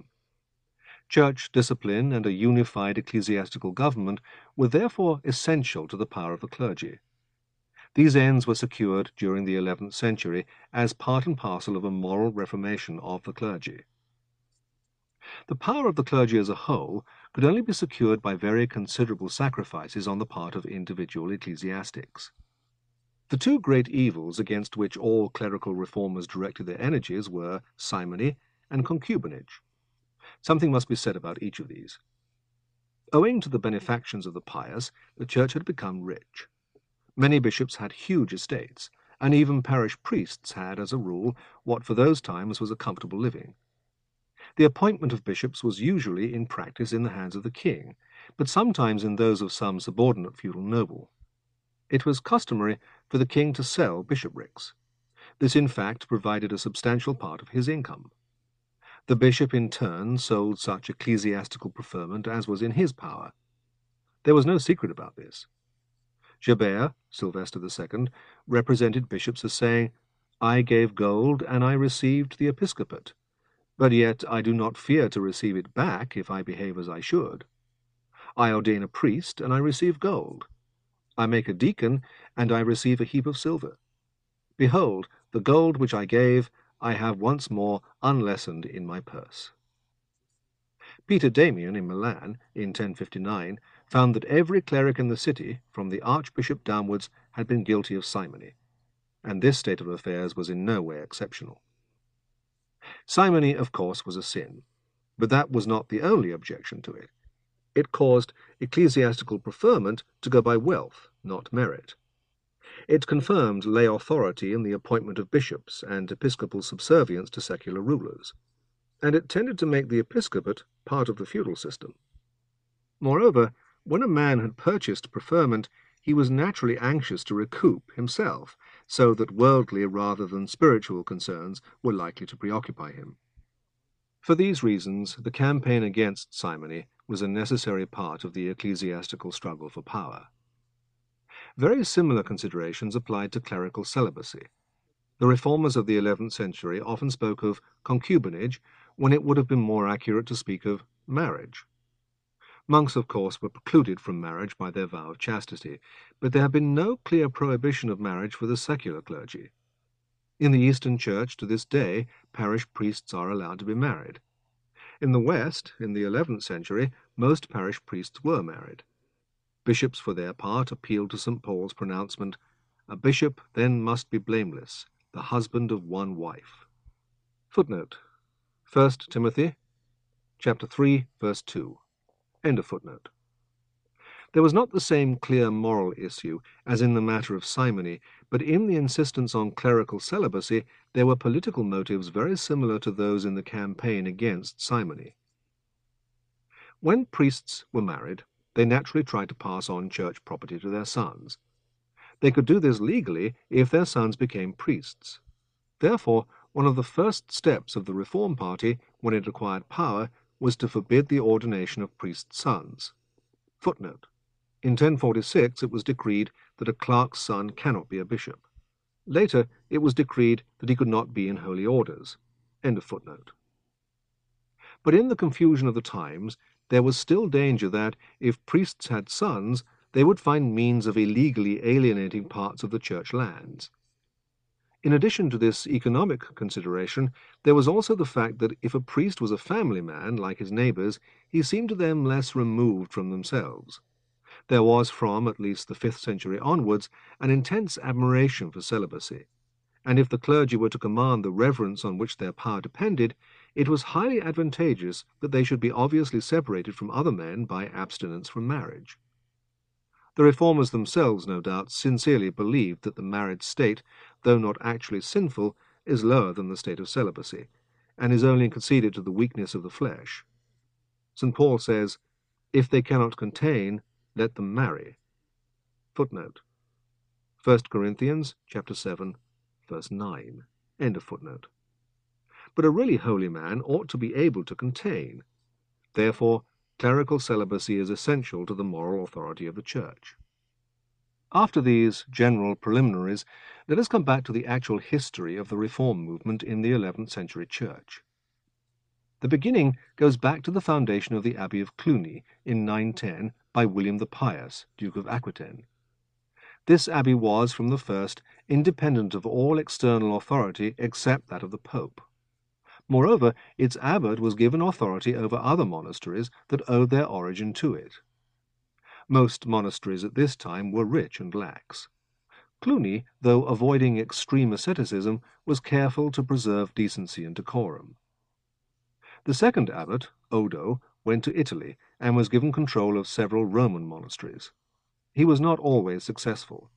Church discipline and a unified ecclesiastical government were therefore essential to the power of the clergy. These ends were secured during the 11th century as part and parcel of a moral reformation of the clergy. The power of the clergy as a whole could only be secured by very considerable sacrifices on the part of individual ecclesiastics. The two great evils against which all clerical reformers directed their energies were simony and concubinage. Something must be said about each of these. Owing to the benefactions of the pious, the Church had become rich. Many bishops had huge estates, and even parish priests had, as a rule, what for those times was a comfortable living. The appointment of bishops was usually in practice in the hands of the king, but sometimes in those of some subordinate feudal noble. It was customary for the king to sell bishoprics. This, in fact, provided a substantial part of his income. The bishop, in turn, sold such ecclesiastical preferment as was in his power. There was no secret about this. Gerbert, Sylvester II, represented bishops as saying, "I gave gold, and I received the episcopate, but yet I do not fear to receive it back if I behave as I should. I ordain a priest, and I receive gold. I make a deacon, and I receive a heap of silver. Behold, the gold which I gave, I have once more unlessened in my purse." Peter Damian in Milan, in 1059, found that every cleric in the city, from the archbishop downwards, had been guilty of simony, and this state of affairs was in no way exceptional. Simony, of course, was a sin, but that was not the only objection to it. It caused ecclesiastical preferment to go by wealth, not merit. It confirmed lay authority in the appointment of bishops and episcopal subservience to secular rulers, and it tended to make the episcopate part of the feudal system. Moreover, when a man had purchased preferment, he was naturally anxious to recoup himself, so that worldly rather than spiritual concerns were likely to preoccupy him. For these reasons, the campaign against simony was a necessary part of the ecclesiastical struggle for power. Very similar considerations applied to clerical celibacy. The reformers of the 11th century often spoke of concubinage when it would have been more accurate to speak of marriage. Monks, of course, were precluded from marriage by their vow of chastity, but there had been no clear prohibition of marriage for the secular clergy. In the Eastern Church, to this day, parish priests are allowed to be married. In the West, in the 11th century, most parish priests were married. Bishops, for their part, appealed to St. Paul's pronouncement, "A bishop then must be blameless, the husband of one wife." Footnote: 1 Timothy, chapter 3, verse 2. End of footnote. There was not the same clear moral issue as in the matter of simony, but in the insistence on clerical celibacy there were political motives very similar to those in the campaign against simony. When priests were married, they naturally tried to pass on church property to their sons. They could do this legally if their sons became priests. Therefore, one of the first steps of the Reform Party, when it acquired power, was to forbid the ordination of priests' sons. Footnote: in 1046 it was decreed that a clerk's son cannot be a bishop. Later it was decreed that he could not be in holy orders. End of footnote. But in the confusion of the times, there was still danger that, if priests had sons, they would find means of illegally alienating parts of the church lands. In addition to this economic consideration, there was also the fact that if a priest was a family man, like his neighbors, he seemed to them less removed from themselves. There was, from at least the 5th century onwards, an intense admiration for celibacy, and if the clergy were to command the reverence on which their power depended, it was highly advantageous that they should be obviously separated from other men by abstinence from marriage. The reformers themselves, no doubt, sincerely believed that the married state, though not actually sinful, is lower than the state of celibacy, and is only conceded to the weakness of the flesh. St. Paul says, "If they cannot contain, let them marry." Footnote: 1 Corinthians chapter 7, verse 9. End of footnote. But a really holy man ought to be able to contain. Therefore, clerical celibacy is essential to the moral authority of the Church. After these general preliminaries, let us come back to the actual history of the Reform movement in the 11th century Church. The beginning goes back to the foundation of the Abbey of Cluny in 910 by William the Pious, Duke of Aquitaine. This abbey was, from the first, independent of all external authority except that of the Pope. Moreover, its abbot was given authority over other monasteries that owed their origin to it. Most monasteries at this time were rich and lax. Cluny, though avoiding extreme asceticism, was careful to preserve decency and decorum. The second abbot, Odo, went to Italy and was given control of several Roman monasteries. He was not always successful.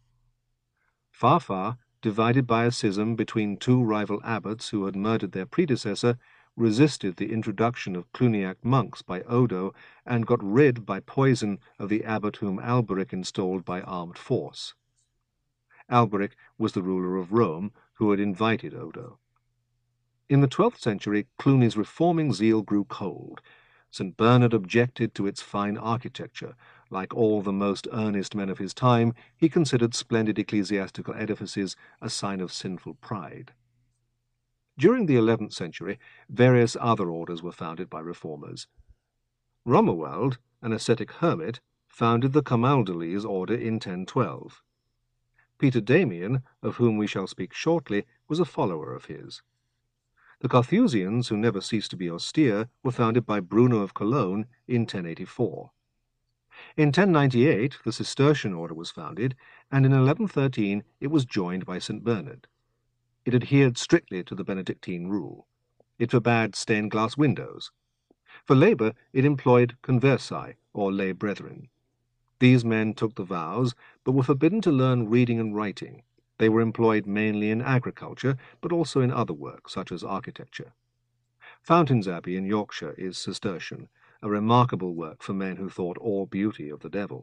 Farfar, divided by a schism between two rival abbots who had murdered their predecessor, resisted the introduction of Cluniac monks by Odo and got rid by poison of the abbot whom Alberic installed by armed force. Alberic was the ruler of Rome who had invited Odo. In the 12th century, Cluny's reforming zeal grew cold. St. Bernard objected to its fine architecture. Like all the most earnest men of his time, he considered splendid ecclesiastical edifices a sign of sinful pride. During the 11th century, various other orders were founded by reformers. Romuald, an ascetic hermit, founded the Camaldolese order in 1012. Peter Damian, of whom we shall speak shortly, was a follower of his. The Carthusians, who never ceased to be austere, were founded by Bruno of Cologne in 1084. In 1098, the Cistercian order was founded, and in 1113 it was joined by St. Bernard. It adhered strictly to the Benedictine rule. It forbade stained-glass windows. For labor, it employed conversi, or lay brethren. These men took the vows, but were forbidden to learn reading and writing. They were employed mainly in agriculture, but also in other work, such as architecture. Fountains Abbey in Yorkshire is Cistercian, a remarkable work for men who thought all beauty of the devil.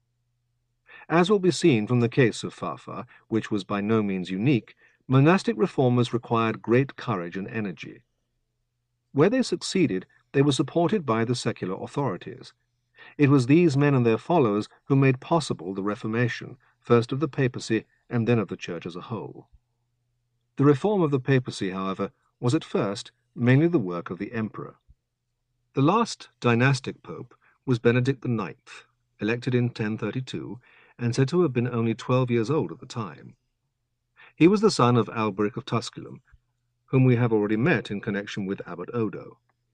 As will be seen from the case of Fafa, which was by no means unique, monastic reformers required great courage and energy. Where they succeeded, they were supported by the secular authorities. It was these men and their followers who made possible the Reformation, first of the papacy and then of the Church as a whole. The reform of the papacy, however, was at first mainly the work of the emperor. The last dynastic pope was Benedict IX, elected in 1032, and said to have been only 12 years old at the time. He was the son of Alberic of Tusculum, whom we have already met in connection with Abbot Odo.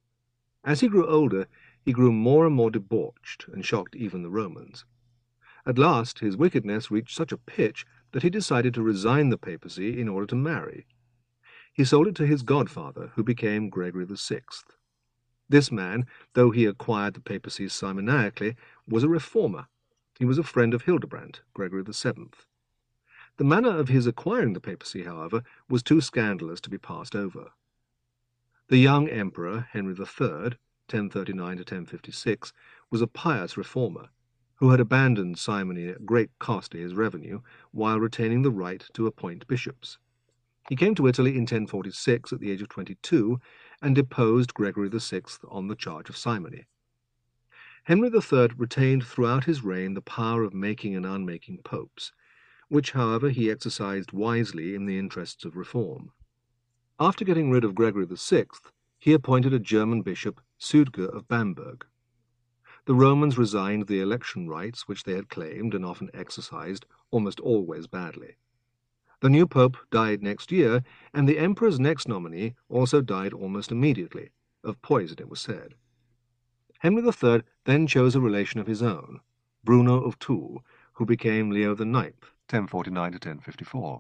As he grew older, he grew more and more debauched and shocked even the Romans. At last, his wickedness reached such a pitch that he decided to resign the papacy in order to marry. He sold it to his godfather, who became Gregory VI. This man, though he acquired the papacy simoniacally, was a reformer. He was a friend of Hildebrand, Gregory VII. The manner of his acquiring the papacy, however, was too scandalous to be passed over. The young emperor, Henry III, 1039 to 1056, was a pious reformer, who had abandoned simony at great cost to his revenue, while retaining the right to appoint bishops. He came to Italy in 1046 at the age of 22, and deposed Gregory VI on the charge of simony. Henry III retained throughout his reign the power of making and unmaking popes, which, however, he exercised wisely in the interests of reform. After getting rid of Gregory VI, he appointed a German bishop, Suidger of Bamberg. The Romans resigned the election rights which they had claimed and often exercised, almost always badly. The new pope died next year, and the emperor's next nominee also died almost immediately, of poison it was said. Henry III then chose a relation of his own, Bruno of Toul, who became Leo IX, 1049 to 1054.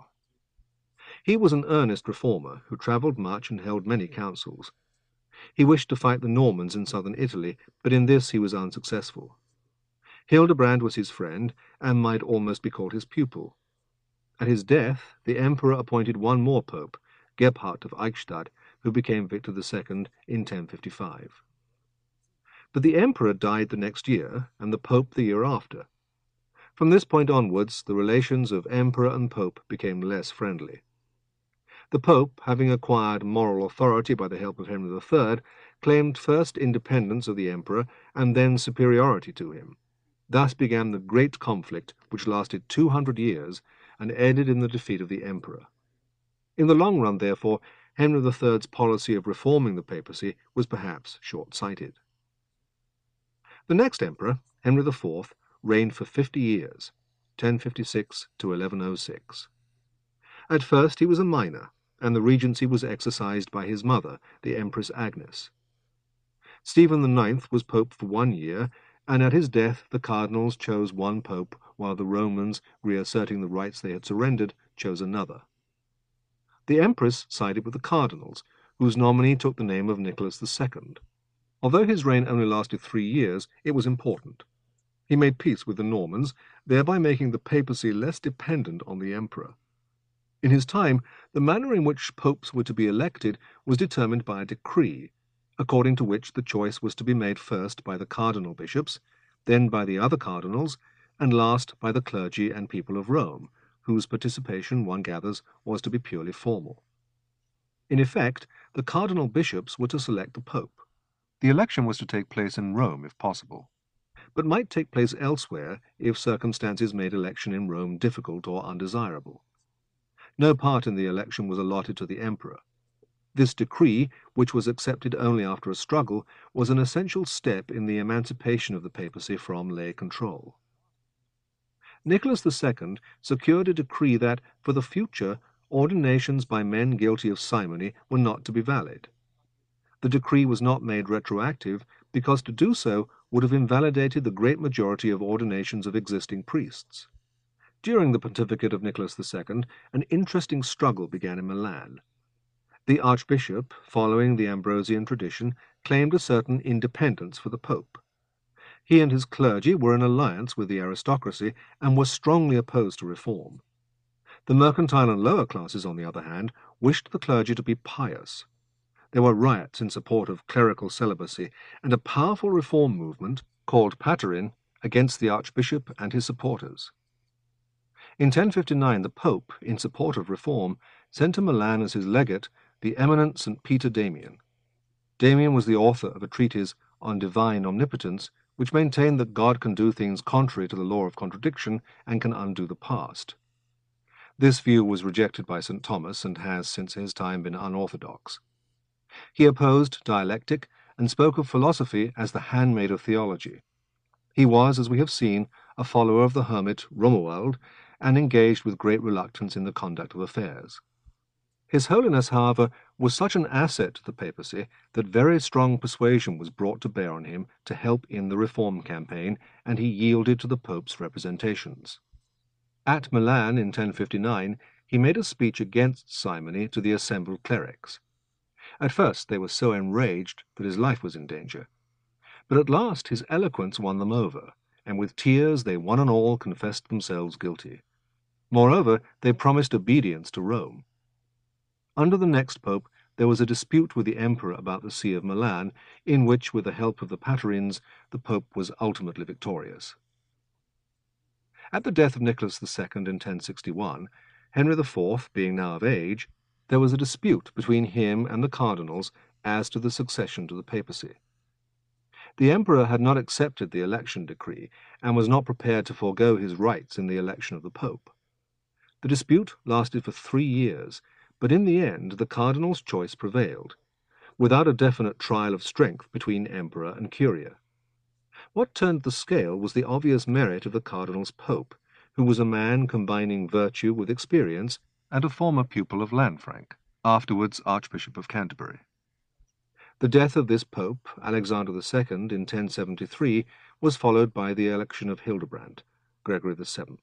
He was an earnest reformer who travelled much and held many councils. He wished to fight the Normans in southern Italy, but in this he was unsuccessful. Hildebrand was his friend, and might almost be called his pupil. At his death, the emperor appointed one more pope, Gebhard of Eichstätt, who became Victor II in 1055. But the emperor died the next year, and the pope the year after. From this point onwards, the relations of emperor and pope became less friendly. The pope, having acquired moral authority by the help of Henry III, claimed first independence of the emperor and then superiority to him. Thus began the great conflict which lasted 200 years and ended in the defeat of the emperor. In the long run, therefore, Henry III's policy of reforming the papacy was perhaps short-sighted. The next emperor, Henry IV, reigned for 50 years, 1056 to 1106. At first he was a minor, and the regency was exercised by his mother, the Empress Agnes. Stephen IX was pope for 1 year, and at his death the cardinals chose one pope, while the Romans, reasserting the rights they had surrendered, chose another. The empress sided with the cardinals, whose nominee took the name of Nicholas II. Although his reign only lasted 3 years, it was important. He made peace with the Normans, thereby making the papacy less dependent on the emperor. In his time, the manner in which popes were to be elected was determined by a decree, according to which the choice was to be made first by the cardinal bishops, then by the other cardinals, and last by the clergy and people of Rome, whose participation, one gathers, was to be purely formal. In effect, the cardinal bishops were to select the pope. The election was to take place in Rome, if possible, but might take place elsewhere if circumstances made election in Rome difficult or undesirable. No part in the election was allotted to the emperor. This decree, which was accepted only after a struggle, was an essential step in the emancipation of the papacy from lay control. Nicholas II secured a decree that, for the future, ordinations by men guilty of simony were not to be valid. The decree was not made retroactive because to do so would have invalidated the great majority of ordinations of existing priests. During the pontificate of Nicholas II, an interesting struggle began in Milan. The archbishop, following the Ambrosian tradition, claimed a certain independence for the pope. He and his clergy were in alliance with the aristocracy and were strongly opposed to reform. The mercantile and lower classes, on the other hand, wished the clergy to be pious. There were riots in support of clerical celibacy and a powerful reform movement called Paterin against the archbishop and his supporters. In 1059, the Pope, in support of reform, sent to Milan as his legate the eminent St. Peter Damian. Damian was the author of a treatise on divine omnipotence, which maintained that God can do things contrary to the law of contradiction and can undo the past. This view was rejected by St. Thomas and has since his time been unorthodox. He opposed dialectic and spoke of philosophy as the handmaid of theology. He was, as we have seen, a follower of the hermit Romuald and engaged with great reluctance in the conduct of affairs. His Holiness, however, was such an asset to the papacy that very strong persuasion was brought to bear on him to help in the reform campaign, and he yielded to the Pope's representations. At Milan in 1059, he made a speech against simony to the assembled clerics. At first they were so enraged that his life was in danger. But at last his eloquence won them over, and with tears they one and all confessed themselves guilty. Moreover, they promised obedience to Rome. Under the next pope, there was a dispute with the emperor about the See of Milan, in which, with the help of the Paterins, the pope was ultimately victorious. At the death of Nicholas II in 1061, Henry IV being now of age, there was a dispute between him and the cardinals as to the succession to the papacy. The emperor had not accepted the election decree and was not prepared to forego his rights in the election of the pope. The dispute lasted for 3 years, but in the end the cardinal's choice prevailed, without a definite trial of strength between emperor and curia. What turned the scale was the obvious merit of the cardinal's pope, who was a man combining virtue with experience and a former pupil of Lanfranc, afterwards Archbishop of Canterbury. The death of this pope, Alexander II, in 1073, was followed by the election of Hildebrand, Gregory VII.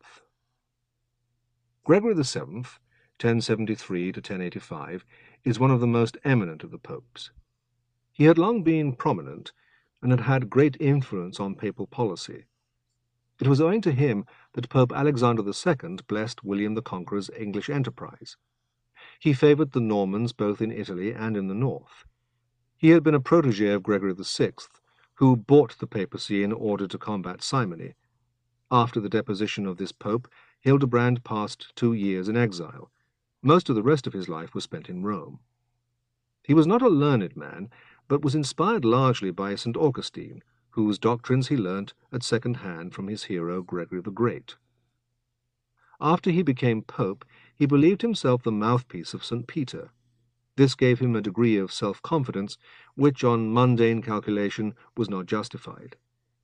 Gregory VII, 1073 to 1085, is one of the most eminent of the popes. He had long been prominent and had had great influence on papal policy. It was owing to him that Pope Alexander II blessed William the Conqueror's English enterprise. He favoured the Normans both in Italy and in the north. He had been a protégé of Gregory VI, who bought the papacy in order to combat simony. After the deposition of this pope, Hildebrand passed 2 years in exile. Most of the rest of his life was spent in Rome. He was not a learned man, but was inspired largely by St. Augustine, whose doctrines he learnt at second hand from his hero Gregory the Great. After he became pope, he believed himself the mouthpiece of St. Peter. This gave him a degree of self-confidence which, on mundane calculation, was not justified.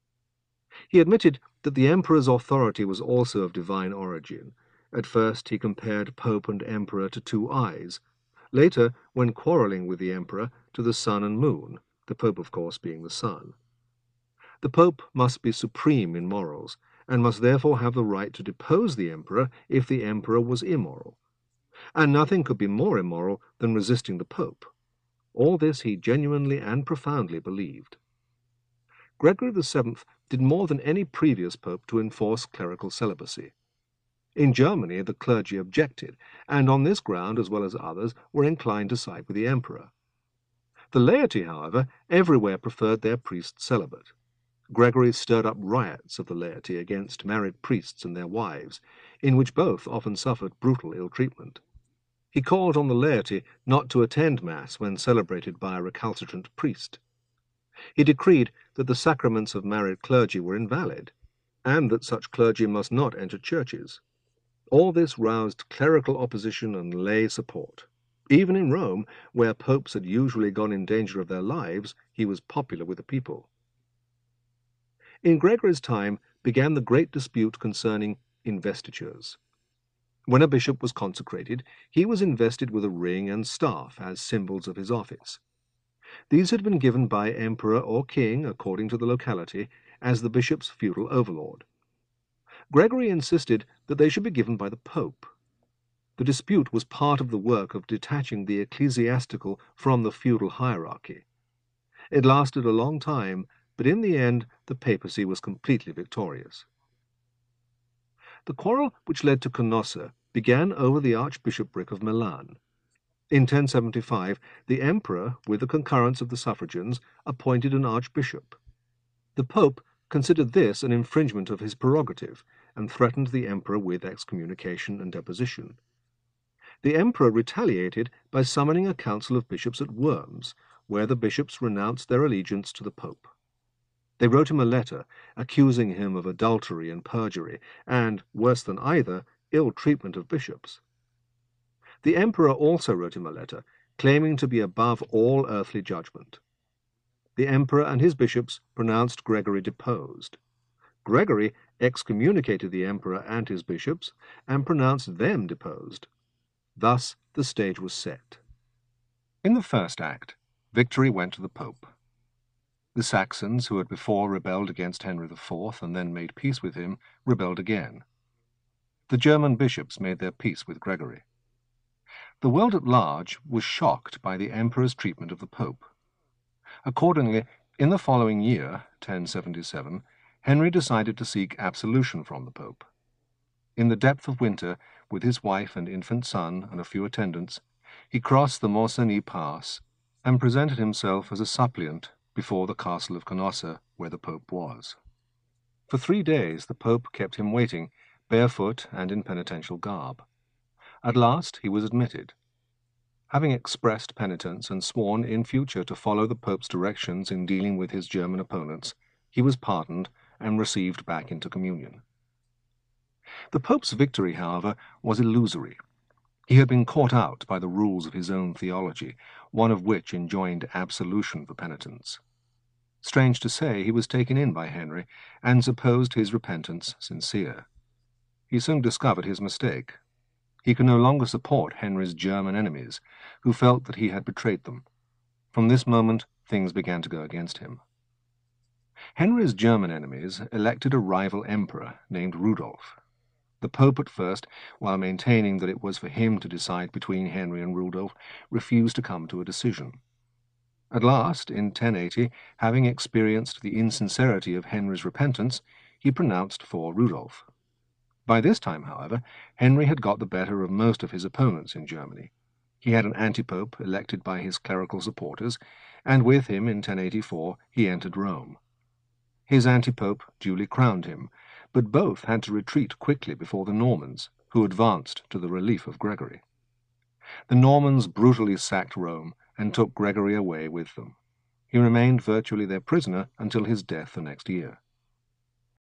He admitted that the emperor's authority was also of divine origin. At first he compared pope and emperor to 2 eyes. Later, when quarrelling with the emperor, to the sun and moon, the pope, of course, being the sun. The pope must be supreme in morals, and must therefore have the right to depose the emperor if the emperor was immoral. And nothing could be more immoral than resisting the pope. All this he genuinely and profoundly believed. Gregory VII did more than any previous pope to enforce clerical celibacy. In Germany the clergy objected, and on this ground, as well as others, were inclined to side with the emperor. The laity, however, everywhere preferred their priests celibate. Gregory stirred up riots of the laity against married priests and their wives, in which both often suffered brutal ill-treatment. He called on the laity not to attend Mass when celebrated by a recalcitrant priest. He decreed that the sacraments of married clergy were invalid, and that such clergy must not enter churches. All this roused clerical opposition and lay support. Even in Rome, where popes had usually gone in danger of their lives, he was popular with the people. In Gregory's time began the great dispute concerning investitures. When a bishop was consecrated, he was invested with a ring and staff as symbols of his office. These had been given by emperor or king, according to the locality, as the bishop's feudal overlord. Gregory insisted that they should be given by the pope. The dispute was part of the work of detaching the ecclesiastical from the feudal hierarchy. It lasted a long time, but in the end the papacy was completely victorious. The quarrel which led to Canossa began over the archbishopric of Milan. In 1075, the emperor, with the concurrence of the suffragans, appointed an archbishop. The pope considered this an infringement of his prerogative, and threatened the emperor with excommunication and deposition. The emperor retaliated by summoning a council of bishops at Worms, where the bishops renounced their allegiance to the pope. They wrote him a letter accusing him of adultery and perjury, and, worse than either, ill treatment of bishops. The emperor also wrote him a letter claiming to be above all earthly judgment. The emperor and his bishops pronounced Gregory deposed. Gregory excommunicated the emperor and his bishops and pronounced them deposed. Thus the stage was set. In the first act, victory went to the pope. The Saxons, who had before rebelled against Henry IV and then made peace with him, rebelled again. The German bishops made their peace with Gregory. The world at large was shocked by the emperor's treatment of the pope. Accordingly, in the following year, 1077, Henry decided to seek absolution from the pope. In the depth of winter, with his wife and infant son and a few attendants, he crossed the Mont-Cenis pass and presented himself as a suppliant before the castle of Canossa, where the pope was. For 3 days the pope kept him waiting, barefoot and in penitential garb. At last he was admitted. Having expressed penitence and sworn in future to follow the pope's directions in dealing with his German opponents, he was pardoned and received back into communion. The pope's victory, however, was illusory. He had been caught out by the rules of his own theology, one of which enjoined absolution for penitents. Strange to say, he was taken in by Henry and supposed his repentance sincere. He soon discovered his mistake. He could no longer support Henry's German enemies, who felt that he had betrayed them. From this moment, things began to go against him. Henry's German enemies elected a rival emperor named Rudolf. The Pope at first, while maintaining that it was for him to decide between Henry and Rudolf, refused to come to a decision. At last, in 1080, having experienced the insincerity of Henry's repentance, he pronounced for Rudolf. By this time, however, Henry had got the better of most of his opponents in Germany. He had an antipope elected by his clerical supporters, and with him in 1084 he entered Rome. His antipope duly crowned him, but both had to retreat quickly before the Normans, who advanced to the relief of Gregory. The Normans brutally sacked Rome and took Gregory away with them. He remained virtually their prisoner until his death the next year.